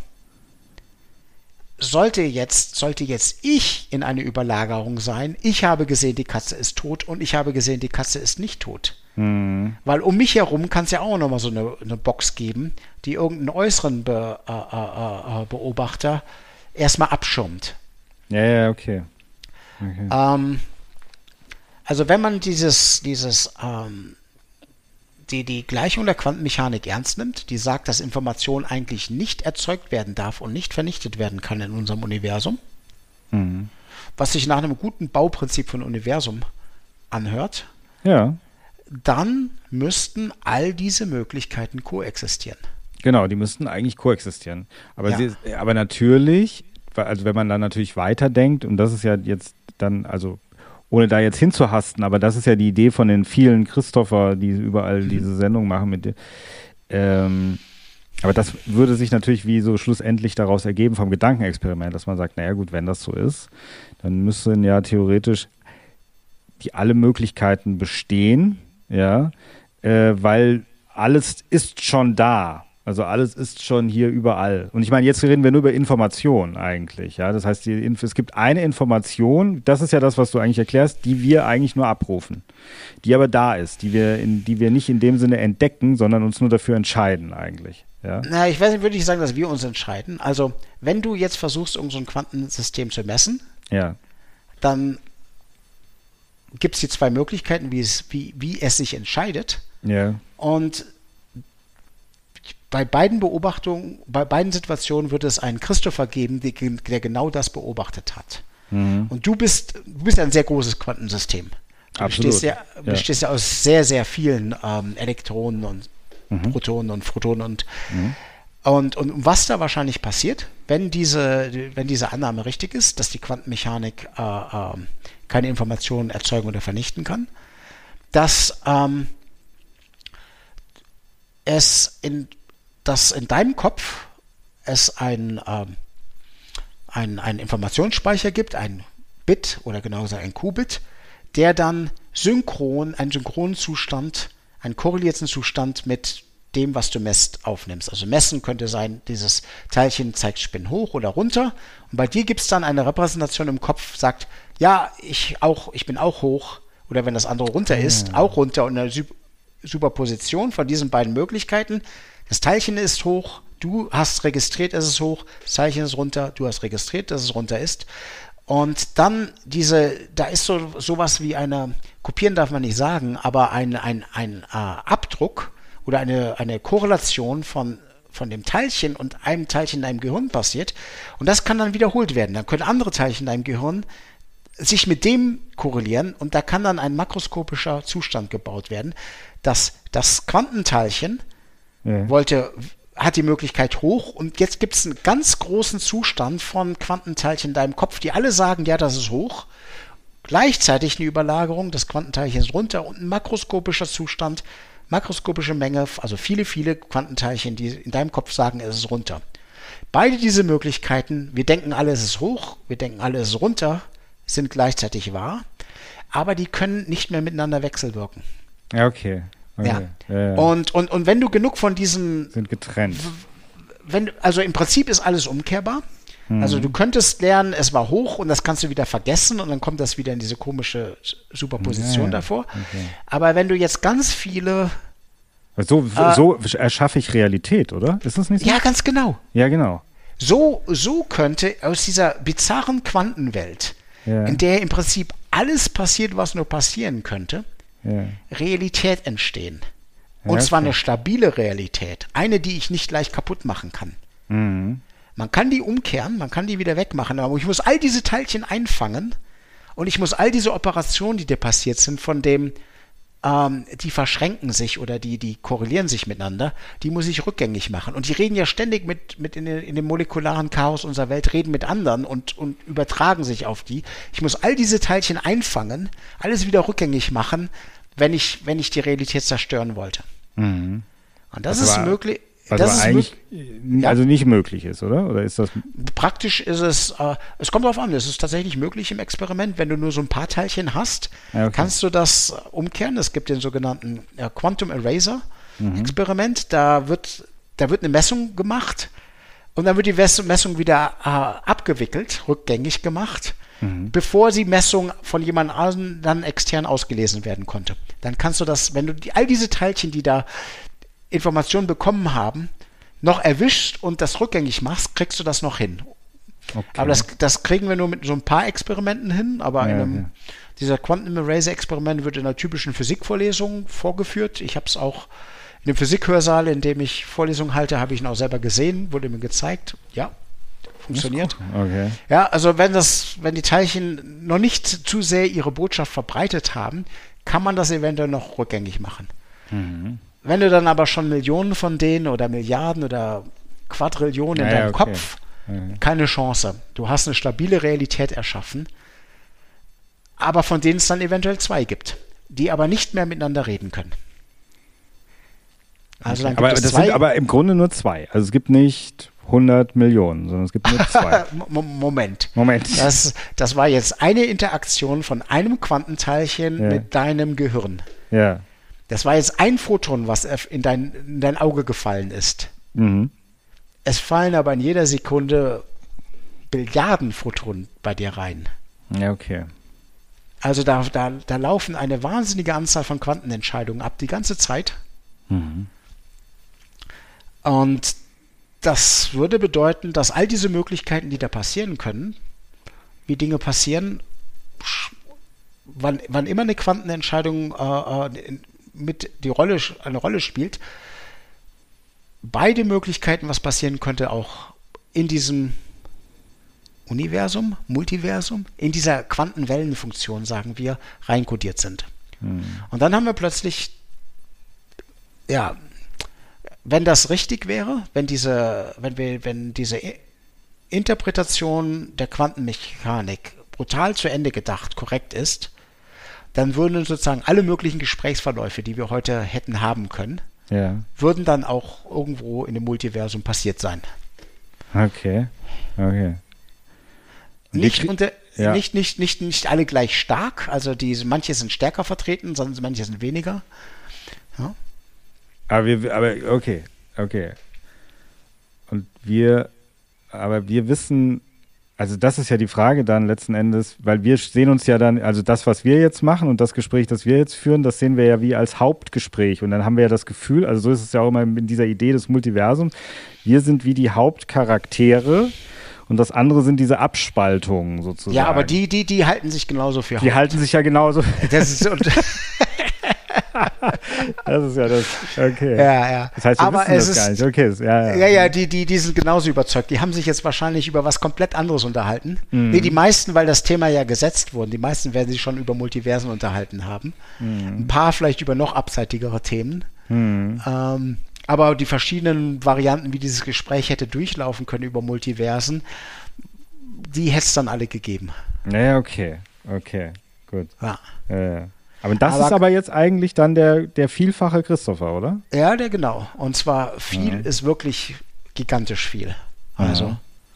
sollte jetzt ich in eine Überlagerung sein. Ich habe gesehen, die Katze ist tot und ich habe gesehen, die Katze ist nicht tot. Weil um mich herum kann es ja auch nochmal so eine Box geben, die irgendeinen äußeren Beobachter erstmal abschirmt. Ja, okay. Also wenn man die Gleichung der Quantenmechanik ernst nimmt, die sagt, dass Information eigentlich nicht erzeugt werden darf und nicht vernichtet werden kann in unserem Universum, was sich nach einem guten Bauprinzip von Universum anhört, dann müssten all diese Möglichkeiten koexistieren. Genau, die müssten eigentlich koexistieren. Aber natürlich, also wenn man dann natürlich weiterdenkt, und das ist ja jetzt dann, also ohne da jetzt hinzuhasten, aber das ist ja die Idee von den vielen Christopher, die überall diese Sendung machen aber das würde sich natürlich wie so schlussendlich daraus ergeben vom Gedankenexperiment, dass man sagt, naja gut, wenn das so ist, dann müssen ja theoretisch alle Möglichkeiten bestehen, weil alles ist schon da. Also alles ist schon hier überall. Und ich meine, jetzt reden wir nur über Information eigentlich. Ja? Das heißt, es gibt eine Information, das ist ja das, was du eigentlich erklärst, die wir eigentlich nur abrufen. Die aber da ist, die wir nicht in dem Sinne entdecken, sondern uns nur dafür entscheiden eigentlich. Ja? Na, ich weiß nicht, würde ich sagen, dass wir uns entscheiden. Also, wenn du jetzt versuchst, so ein Quantensystem zu messen, dann gibt es die 2 Möglichkeiten, wie es sich entscheidet. Ja. Und bei beiden Situationen wird es einen Christopher geben, der genau das beobachtet hat. Und du bist ein sehr großes Quantensystem. Du bestehst ja aus sehr, sehr vielen Elektronen und Protonen und Photonen und was da wahrscheinlich passiert, wenn diese Annahme richtig ist, dass die Quantenmechanik keine Informationen erzeugen oder vernichten kann, dass dass in deinem Kopf es einen Informationsspeicher gibt, ein Bit oder genauer gesagt ein Qubit, der dann einen synchronen Zustand, einen korrelierten Zustand mit dem, was du messt, aufnimmst. Also messen könnte sein, dieses Teilchen zeigt Spin hoch oder runter. Und bei dir gibt es dann eine Repräsentation im Kopf, sagt, ja, ich bin auch hoch. Oder wenn das andere runter ist, auch runter. Und eine Superposition von diesen beiden Möglichkeiten. Das Teilchen ist hoch, du hast registriert, es ist hoch. Das Teilchen ist runter, du hast registriert, dass es runter ist. Und dann da ist sowas wie kopieren darf man nicht sagen, aber ein Abdruck oder eine Korrelation von dem Teilchen und einem Teilchen in deinem Gehirn passiert. Und das kann dann wiederholt werden. Dann können andere Teilchen in deinem Gehirn sich mit dem korrelieren und da kann dann ein makroskopischer Zustand gebaut werden, dass das Quantenteilchen hat die Möglichkeit hoch und jetzt gibt es einen ganz großen Zustand von Quantenteilchen in deinem Kopf, die alle sagen, ja, das ist hoch. Gleichzeitig eine Überlagerung des Quantenteilchens runter und ein makroskopischer Zustand, makroskopische Menge, also viele, viele Quantenteilchen, die in deinem Kopf sagen, es ist runter. Beide diese Möglichkeiten, wir denken alle, es ist hoch, wir denken alle, es ist runter, sind gleichzeitig wahr, aber die können nicht mehr miteinander wechselwirken. Ja, okay. Ja. Und wenn du genug von diesen... Sind getrennt. Also im Prinzip ist alles umkehrbar. Also du könntest lernen, es war hoch und das kannst du wieder vergessen und dann kommt das wieder in diese komische Superposition davor. Okay. Aber wenn du jetzt ganz viele... So erschaffe ich Realität, oder? Ist das nicht so? Ja, ganz genau. Ja, genau. So könnte aus dieser bizarren Quantenwelt, in der im Prinzip alles passiert, was nur passieren könnte, Realität entstehen. Und zwar eine stabile Realität. Eine, die ich nicht leicht kaputt machen kann. Mhm. Man kann die umkehren, man kann die wieder wegmachen, aber ich muss all diese Teilchen einfangen und ich muss all diese Operationen, die dir passiert sind, von dem, die verschränken sich oder die korrelieren sich miteinander, die muss ich rückgängig machen. Und die reden ja ständig mit in dem molekularen Chaos unserer Welt, reden mit anderen und übertragen sich auf die. Ich muss all diese Teilchen einfangen, alles wieder rückgängig machen, wenn ich die Realität zerstören wollte. Mhm. Und das ist möglich. Was eigentlich also nicht möglich ist, oder? Oder ist das? Praktisch ist es kommt darauf an, es ist tatsächlich möglich im Experiment, wenn du nur so ein paar Teilchen hast, kannst du das umkehren. Es gibt den sogenannten Quantum Eraser Experiment, da wird eine Messung gemacht und dann wird die Messung wieder abgewickelt, rückgängig gemacht, bevor die Messung von jemand anderem dann extern ausgelesen werden konnte. Dann kannst du das, wenn du all diese Teilchen, die da Informationen bekommen haben, noch erwischt und das rückgängig machst, kriegst du das noch hin. Okay. Aber das kriegen wir nur mit so ein paar Experimenten hin, aber dieser Quantum Eraser Experiment wird in einer typischen Physikvorlesung vorgeführt. Ich habe es auch in dem Physikhörsaal, in dem ich Vorlesungen halte, habe ich ihn auch selber gesehen, wurde mir gezeigt. Ja, funktioniert. Okay. Ja, also wenn die Teilchen noch nicht zu sehr ihre Botschaft verbreitet haben, kann man das eventuell noch rückgängig machen. Mhm. Wenn du dann aber schon Millionen von denen oder Milliarden oder Quadrillionen in deinem Kopf, keine Chance. Du hast eine stabile Realität erschaffen, aber von denen es dann eventuell 2 gibt, die aber nicht mehr miteinander reden können. Also dann gibt es 2. Sind aber im Grunde nur 2. Also es gibt nicht 100 Millionen, sondern es gibt nur 2. Moment. Das war jetzt eine Interaktion von einem Quantenteilchen mit deinem Gehirn. Ja. Das war jetzt ein Photon, was in dein Auge gefallen ist. Mhm. Es fallen aber in jeder Sekunde Billiarden Photonen bei dir rein. Ja, okay. Also da laufen eine wahnsinnige Anzahl von Quantenentscheidungen ab, die ganze Zeit. Mhm. Und das würde bedeuten, dass all diese Möglichkeiten, die da passieren können, wie Dinge passieren, wann immer eine Quantenentscheidung eine Rolle spielt, beide Möglichkeiten, was passieren könnte, auch in diesem Universum, Multiversum, in dieser Quantenwellenfunktion, sagen wir, reinkodiert sind. Und dann haben wir plötzlich, wenn das richtig wäre, wenn diese Interpretation der Quantenmechanik brutal zu Ende gedacht, korrekt ist, dann würden sozusagen alle möglichen Gesprächsverläufe, die wir heute hätten haben können, würden dann auch irgendwo in dem Multiversum passiert sein. Okay. Nicht alle gleich stark, also manche sind stärker vertreten, sondern manche sind weniger. Ja. Aber okay. Und wir wissen, also das ist ja die Frage dann letzten Endes, weil wir sehen uns ja dann, also das, was wir jetzt machen und das Gespräch, das wir jetzt führen, das sehen wir ja wie als Hauptgespräch. Und dann haben wir ja das Gefühl, also so ist es ja auch immer in dieser Idee des Multiversums, wir sind wie die Hauptcharaktere und das andere sind diese Abspaltungen sozusagen. Ja, aber die halten sich genauso für Die halten sich ja genauso. Das ist Das ist ja das, okay. Ja. Das heißt, wir wissen das gar nicht. Okay, die sind genauso überzeugt. Die haben sich jetzt wahrscheinlich über was komplett anderes unterhalten. Nee, die meisten, weil das Thema ja gesetzt wurde. Die meisten werden sich schon über Multiversen unterhalten haben. Ein paar vielleicht über noch abseitigere Themen. Aber die verschiedenen Varianten, wie dieses Gespräch hätte durchlaufen können über Multiversen, die hätte es dann alle gegeben. Naja, okay, gut. Ja. Aber das ist aber jetzt eigentlich dann der vielfache Christopher, oder? Ja, genau. Und zwar viel ist wirklich gigantisch viel. Also.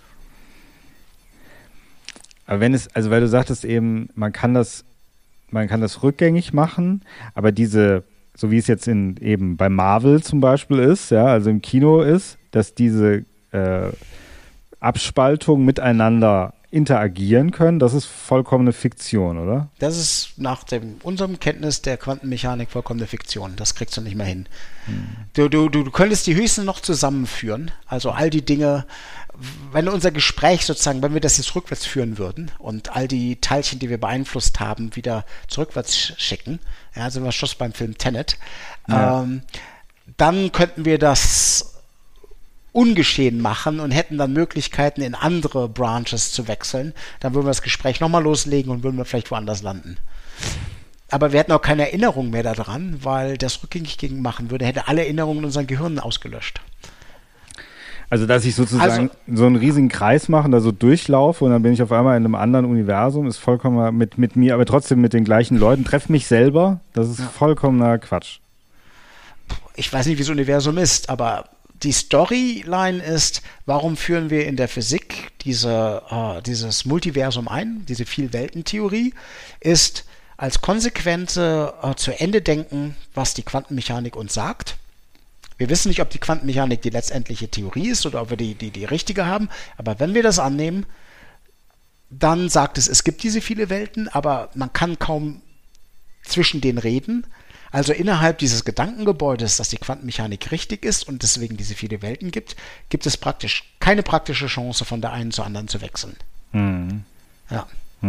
Aber weil du sagtest eben, man kann das rückgängig machen, aber so wie es jetzt eben bei Marvel zum Beispiel ist, ja, also im Kino ist, dass diese Abspaltungen miteinander interagieren können, das ist vollkommene Fiktion, oder? Das ist nach unserem Kenntnis der Quantenmechanik vollkommene Fiktion. Das kriegst du nicht mehr hin. Du könntest die höchstens noch zusammenführen. Also all die Dinge, wenn unser Gespräch sozusagen, wenn wir das jetzt rückwärts führen würden und all die Teilchen, die wir beeinflusst haben, wieder zurückwärts schicken, ja, sind wir schon beim Film Tenet, dann könnten wir das ungeschehen machen und hätten dann Möglichkeiten, in andere Branches zu wechseln. Dann würden wir das Gespräch nochmal loslegen und würden wir vielleicht woanders landen. Aber wir hätten auch keine Erinnerung mehr daran, weil das rückgängig machen würde, hätte alle Erinnerungen in unseren Gehirnen ausgelöscht. Also, dass ich sozusagen so einen riesigen Kreis mache und da so durchlaufe und dann bin ich auf einmal in einem anderen Universum, ist vollkommen mit mir, aber trotzdem mit den gleichen Leuten, treffe mich selber, das ist vollkommener Quatsch. Ich weiß nicht, wie das Universum ist, aber die Storyline ist, warum führen wir in der Physik dieses Multiversum ein, diese Vielweltentheorie, ist als konsequente zu Ende denken, was die Quantenmechanik uns sagt. Wir wissen nicht, ob die Quantenmechanik die letztendliche Theorie ist oder ob wir die richtige haben, aber wenn wir das annehmen, dann sagt es gibt diese viele Welten, aber man kann kaum zwischen denen reden. Also innerhalb dieses Gedankengebäudes, dass die Quantenmechanik richtig ist und deswegen diese viele Welten gibt es praktisch keine praktische Chance, von der einen zur anderen zu wechseln. Ja.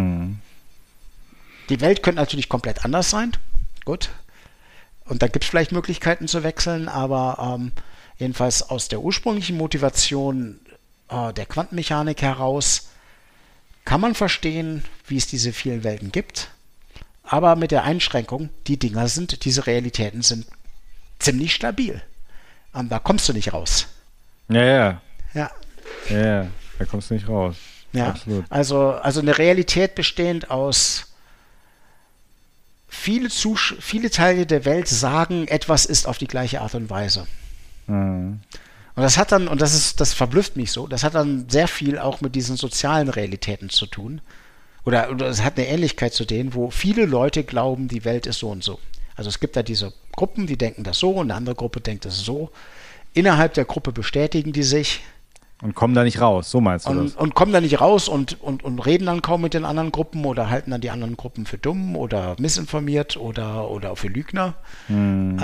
Die Welt könnte natürlich komplett anders sein. Gut. Und da gibt es vielleicht Möglichkeiten zu wechseln, aber jedenfalls aus der ursprünglichen Motivation der Quantenmechanik heraus kann man verstehen, wie es diese vielen Welten gibt. Aber mit der Einschränkung, diese Realitäten sind ziemlich stabil. Und da kommst du nicht raus. Ja, da kommst du nicht raus. Ja, absolut. Also eine Realität bestehend aus viele Teile der Welt sagen, etwas ist auf die gleiche Art und Weise. Und das hat dann, das verblüfft mich so, das hat dann sehr viel auch mit diesen sozialen Realitäten zu tun. Oder es hat eine Ähnlichkeit zu denen, wo viele Leute glauben, die Welt ist so und so. Also es gibt da diese Gruppen, die denken das so und eine andere Gruppe denkt das so. Innerhalb der Gruppe bestätigen die sich. Und kommen da nicht raus, so meinst du das? Und kommen da nicht raus und reden dann kaum mit den anderen Gruppen oder halten dann die anderen Gruppen für dumm oder missinformiert oder für Lügner. Und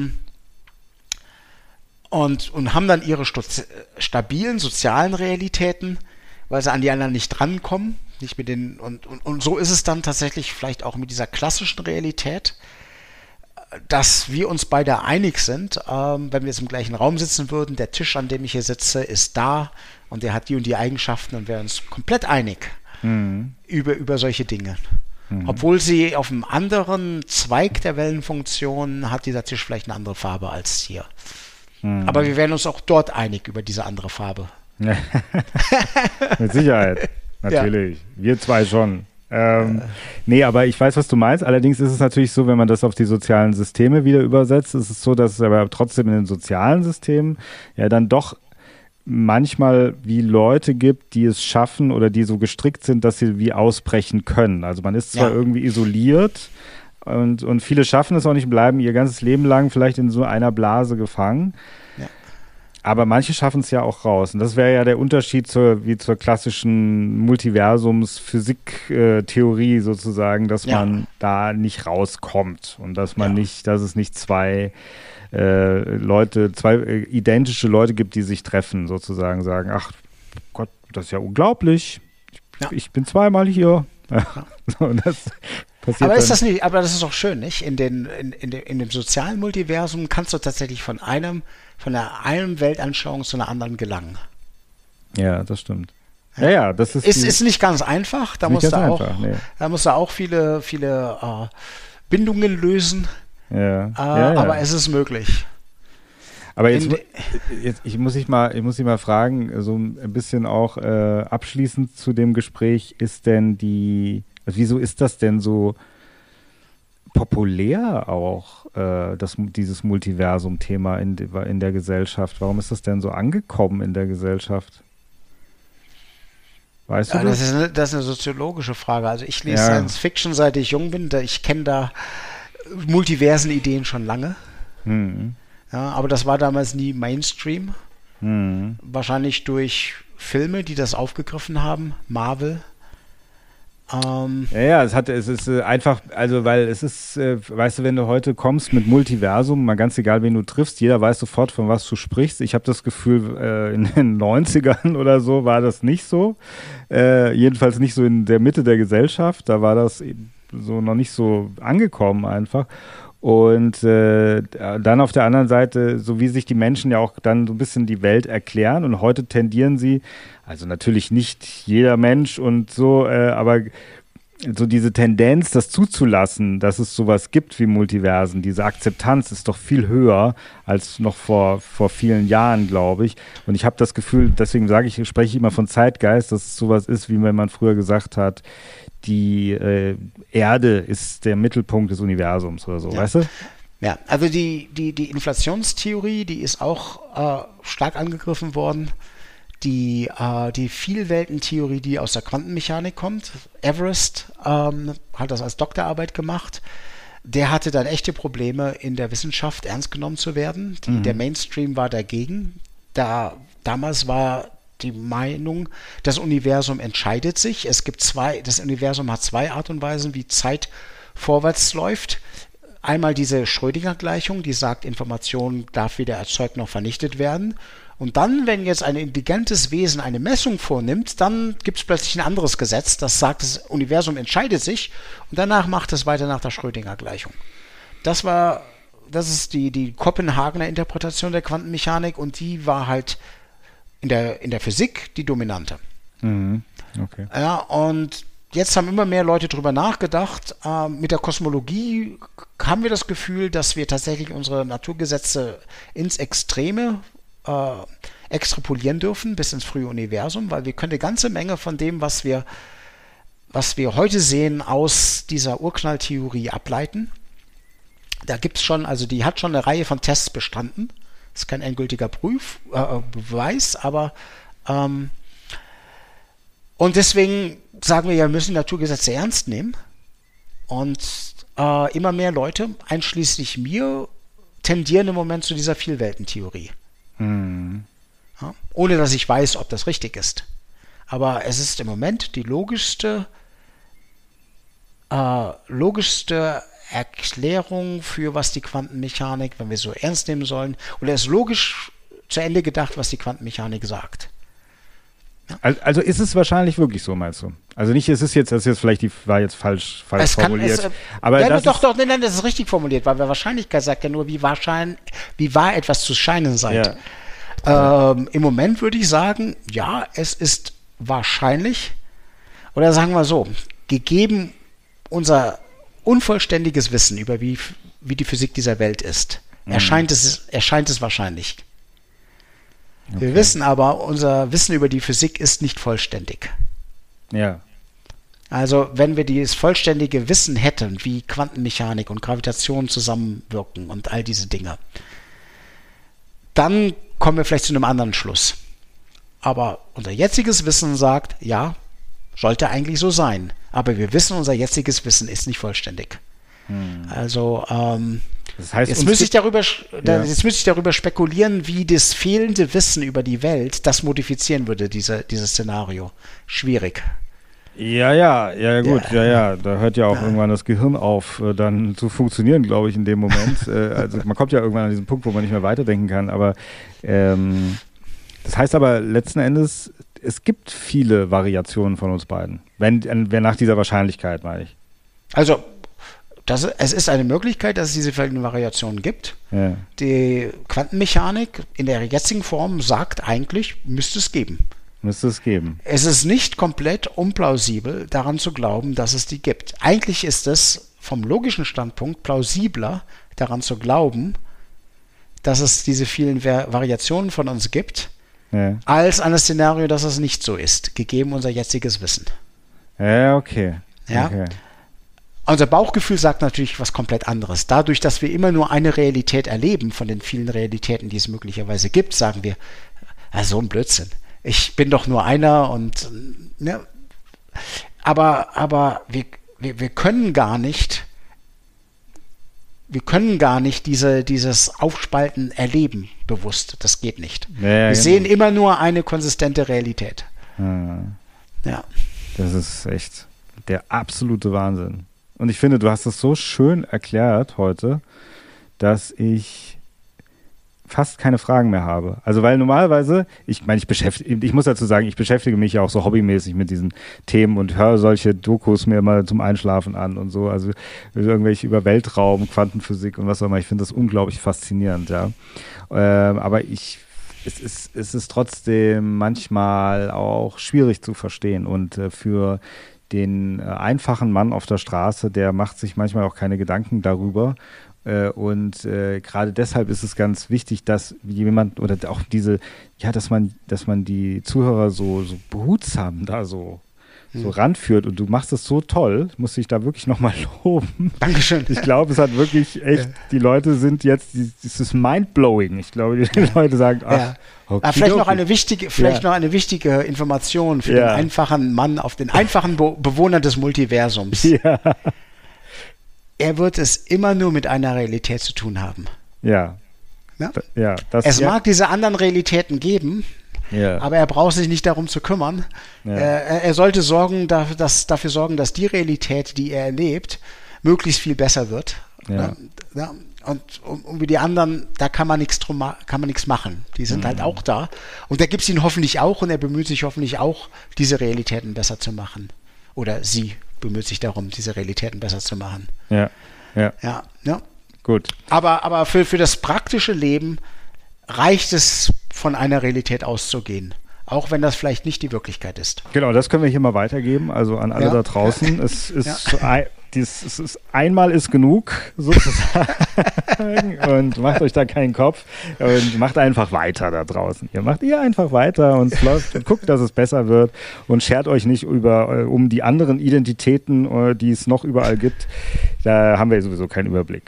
haben dann ihre stabilen sozialen Realitäten, weil sie an die anderen nicht drankommen. Nicht mit und so ist es dann tatsächlich vielleicht auch mit dieser klassischen Realität, dass wir uns beide einig sind, wenn wir jetzt im gleichen Raum sitzen würden, der Tisch, an dem ich hier sitze, ist da und der hat die und die Eigenschaften und wir uns komplett einig über solche Dinge. Obwohl sie auf einem anderen Zweig der Wellenfunktion hat dieser Tisch vielleicht eine andere Farbe als hier. Aber wir wären uns auch dort einig über diese andere Farbe Mit Sicherheit. Natürlich. Ja. Wir zwei schon. Nee, aber ich weiß, was du meinst. Allerdings ist es natürlich so, wenn man das auf die sozialen Systeme wieder übersetzt, ist es so, dass es aber trotzdem in den sozialen Systemen ja dann doch manchmal wie Leute gibt, die es schaffen oder die so gestrickt sind, dass sie wie ausbrechen können. Also man ist zwar irgendwie isoliert und viele schaffen es auch nicht, bleiben ihr ganzes Leben lang vielleicht in so einer Blase gefangen. Aber manche schaffen es ja auch raus. Und das wäre ja der Unterschied zur klassischen Multiversums-Physik-Theorie sozusagen, dass man da nicht rauskommt und dass man dass es nicht zwei identische Leute gibt, die sich treffen, sozusagen sagen, ach Gott, das ist ja unglaublich. Ich bin zweimal hier. So, das passiert aber ist das nicht, aber das ist doch schön, nicht? In dem sozialen Multiversum kannst du tatsächlich von einer Weltanschauung zu einer anderen gelangen. Ja, das stimmt. Ja, das ist nicht ganz einfach. Da musst du auch viele Bindungen lösen. Aber es ist möglich. Aber jetzt ich muss dich mal fragen, so ein bisschen auch abschließend zu dem Gespräch, wieso ist das denn so populär auch, dieses Multiversum-Thema in der Gesellschaft? Warum ist das denn so angekommen in der Gesellschaft? Weißt du das? Das ist eine soziologische Frage. Also ich lese Science Fiction, seit ich jung bin. Ich kenne da Multiversen-Ideen schon lange. Ja, aber das war damals nie Mainstream. Wahrscheinlich durch Filme, die das aufgegriffen haben. Marvel. Es ist einfach, also weil es ist, weißt du, wenn du heute kommst mit Multiversum, mal ganz egal, wen du triffst, jeder weiß sofort, von was du sprichst. Ich habe das Gefühl, in den 90ern oder so war das nicht so. Jedenfalls nicht so in der Mitte der Gesellschaft. Da war das so noch nicht so angekommen einfach. Und dann auf der anderen Seite, so wie sich die Menschen ja auch dann so ein bisschen die Welt erklären und heute tendieren sie, also natürlich nicht jeder Mensch und so, aber so diese Tendenz, das zuzulassen, dass es sowas gibt wie Multiversen, diese Akzeptanz ist doch viel höher als noch vor vielen Jahren, glaube ich. Und ich habe das Gefühl, deswegen spreche ich immer von Zeitgeist, dass es sowas ist, wie wenn man früher gesagt hat, die Erde ist der Mittelpunkt des Universums oder so, weißt du? Ja, also die Inflationstheorie, die ist auch stark angegriffen worden. Die Vielweltentheorie, die aus der Quantenmechanik kommt, Everest hat das als Doktorarbeit gemacht. Der hatte dann echte Probleme in der Wissenschaft ernst genommen zu werden. Der Mainstream war dagegen. Damals war die Meinung, das Universum entscheidet sich. Das Universum hat zwei Art und Weisen, wie Zeit vorwärts läuft. Einmal diese Schrödinger-Gleichung, die sagt, Information darf weder erzeugt noch vernichtet werden. Und dann, wenn jetzt ein intelligentes Wesen eine Messung vornimmt, dann gibt es plötzlich ein anderes Gesetz, das sagt, das Universum entscheidet sich und danach macht es weiter nach der Schrödinger-Gleichung. Das ist die Kopenhagener Interpretation der Quantenmechanik und die war halt in der Physik die dominante. Okay. Ja, und jetzt haben immer mehr Leute drüber nachgedacht. Mit der Kosmologie haben wir das Gefühl, dass wir tatsächlich unsere Naturgesetze ins Extreme extrapolieren dürfen, bis ins frühe Universum, weil wir können eine ganze Menge von dem, was wir heute sehen, aus dieser Urknalltheorie ableiten. Da gibt's schon, also die hat schon eine Reihe von Tests bestanden. Das ist kein endgültiger Beweis, aber und deswegen sagen wir ja, wir müssen Naturgesetze ernst nehmen. Und immer mehr Leute, einschließlich mir, tendieren im Moment zu dieser Vielweltentheorie. Ja, ohne dass ich weiß, ob das richtig ist. Aber es ist im Moment die logischste Erklärung für was die Quantenmechanik, wenn wir so ernst nehmen sollen, oder es ist logisch zu Ende gedacht, was die Quantenmechanik sagt. Ja. Also ist es wahrscheinlich wirklich so, meinst du? Also nicht, das war jetzt falsch formuliert. Aber ja, nein, das ist richtig formuliert, weil Wahrscheinlichkeit sagt ja nur, wie wahr etwas zu scheinen sei. Ja. Im Moment würde ich sagen, ja, es ist wahrscheinlich, oder sagen wir so, gegeben unser unvollständiges Wissen über wie die Physik dieser Welt ist, erscheint es wahrscheinlich. Okay. Wir wissen aber, unser Wissen über die Physik ist nicht vollständig. Ja. Also wenn wir dieses vollständige Wissen hätten, wie Quantenmechanik und Gravitation zusammenwirken und all diese Dinge, dann kommen wir vielleicht zu einem anderen Schluss. Aber unser jetziges Wissen sagt, ja, sollte eigentlich so sein. Aber wir wissen, unser jetziges Wissen ist nicht vollständig. Also das heißt, jetzt müsste ich darüber spekulieren, wie das fehlende Wissen über die Welt das modifizieren würde, dieses Szenario. Schwierig. Ja, gut. Da hört ja auch irgendwann das Gehirn auf, dann zu funktionieren, glaube ich, in dem Moment. Also man kommt ja irgendwann an diesen Punkt, wo man nicht mehr weiterdenken kann. Aber das heißt aber letzten Endes, es gibt viele Variationen von uns beiden. Wenn nach dieser Wahrscheinlichkeit, meine ich. Also es ist eine Möglichkeit, dass es diese verschiedenen Variationen gibt. Ja. Die Quantenmechanik in der jetzigen Form sagt eigentlich, müsste es geben. Müsste es geben. Es ist nicht komplett unplausibel, daran zu glauben, dass es die gibt. Eigentlich ist es vom logischen Standpunkt plausibler, daran zu glauben, dass es diese vielen Variationen von uns gibt, als an das Szenario, dass es nicht so ist, gegeben unser jetziges Wissen. Ja, okay. Ja? Okay. Unser Bauchgefühl sagt natürlich was komplett anderes. Dadurch, dass wir immer nur eine Realität erleben von den vielen Realitäten, die es möglicherweise gibt, sagen wir, so ein Blödsinn. Ich bin doch nur einer und ne? Aber wir können gar nicht dieses Aufspalten erleben bewusst. Das geht nicht. Ja, wir sehen immer nur eine konsistente Realität. Ja. Das ist echt der absolute Wahnsinn. Und ich finde, du hast es so schön erklärt heute, dass ich fast keine Fragen mehr habe. Also weil normalerweise, ich muss dazu sagen, ich beschäftige mich ja auch so hobbymäßig mit diesen Themen und höre solche Dokus mir immer zum Einschlafen an und so, also irgendwelche über Weltraum, Quantenphysik und was auch immer. Ich finde das unglaublich faszinierend, ja. Aber es ist trotzdem manchmal auch schwierig zu verstehen und für den einfachen Mann auf der Straße, der macht sich manchmal auch keine Gedanken darüber. Und gerade deshalb ist es ganz wichtig, dass jemand oder auch dass man die Zuhörer so behutsam da so ranführt. Und du machst es so toll, muss ich da wirklich nochmal loben. Dankeschön. Ich glaube, es hat wirklich echt, die Leute sind jetzt, es ist mindblowing. Ich glaube, die Leute sagen, vielleicht noch eine wichtige Information für den einfachen Mann, auf den einfachen Bewohner des Multiversums. Ja. Er wird es immer nur mit einer Realität zu tun haben. Ja. Es mag diese anderen Realitäten geben, aber er braucht sich nicht darum zu kümmern. Ja. Er sollte dafür sorgen, dass die Realität, die er erlebt, möglichst viel besser wird. Ja. Und wie die anderen, da kann man nichts machen. Die sind halt auch da. Und da gibt es ihn hoffentlich auch und er bemüht sich hoffentlich auch, diese Realitäten besser zu machen. Oder sie bemüht sich darum, diese Realitäten besser zu machen. Ja. Gut. Aber für das praktische Leben reicht es, von einer Realität auszugehen. Auch wenn das vielleicht nicht die Wirklichkeit ist. Genau, das können wir hier mal weitergeben, also an alle da draußen. Es ist einmal ist genug, sozusagen. Und macht euch da keinen Kopf und macht einfach weiter da draußen. Ihr einfach weiter und läuft und guckt, dass es besser wird und schert euch nicht um die anderen Identitäten, die es noch überall gibt. Da haben wir sowieso keinen Überblick.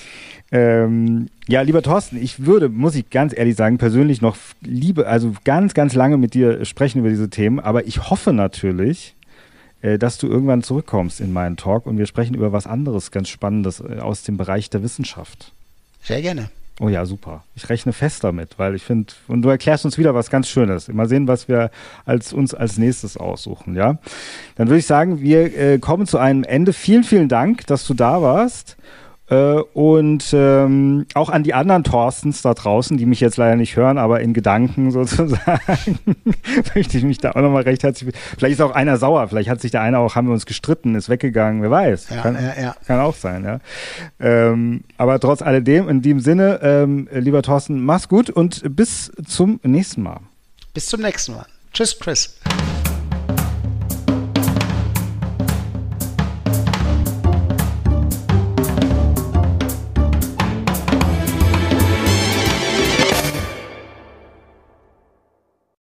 Lieber Thorsten, muss ich ganz ehrlich sagen, persönlich noch also ganz, ganz lange mit dir sprechen über diese Themen, aber ich hoffe natürlich, dass du irgendwann zurückkommst in meinen Talk und wir sprechen über was anderes, ganz Spannendes aus dem Bereich der Wissenschaft. Sehr gerne. Oh ja, super. Ich rechne fest damit, weil ich finde, und du erklärst uns wieder was ganz Schönes. Mal sehen, was wir uns als nächstes aussuchen, ja? Dann würde ich sagen, wir kommen zu einem Ende. Vielen, vielen Dank, dass du da warst. Und auch an die anderen Thorstens da draußen, die mich jetzt leider nicht hören, aber in Gedanken sozusagen, möchte ich mich da auch nochmal recht herzlich. Vielleicht ist auch einer sauer, vielleicht hat sich der eine auch, haben wir uns gestritten, ist weggegangen, wer weiß. Kann auch sein, ja. Aber trotz alledem, in dem Sinne, lieber Thorsten, mach's gut und bis zum nächsten Mal. Bis zum nächsten Mal. Tschüss, Chris.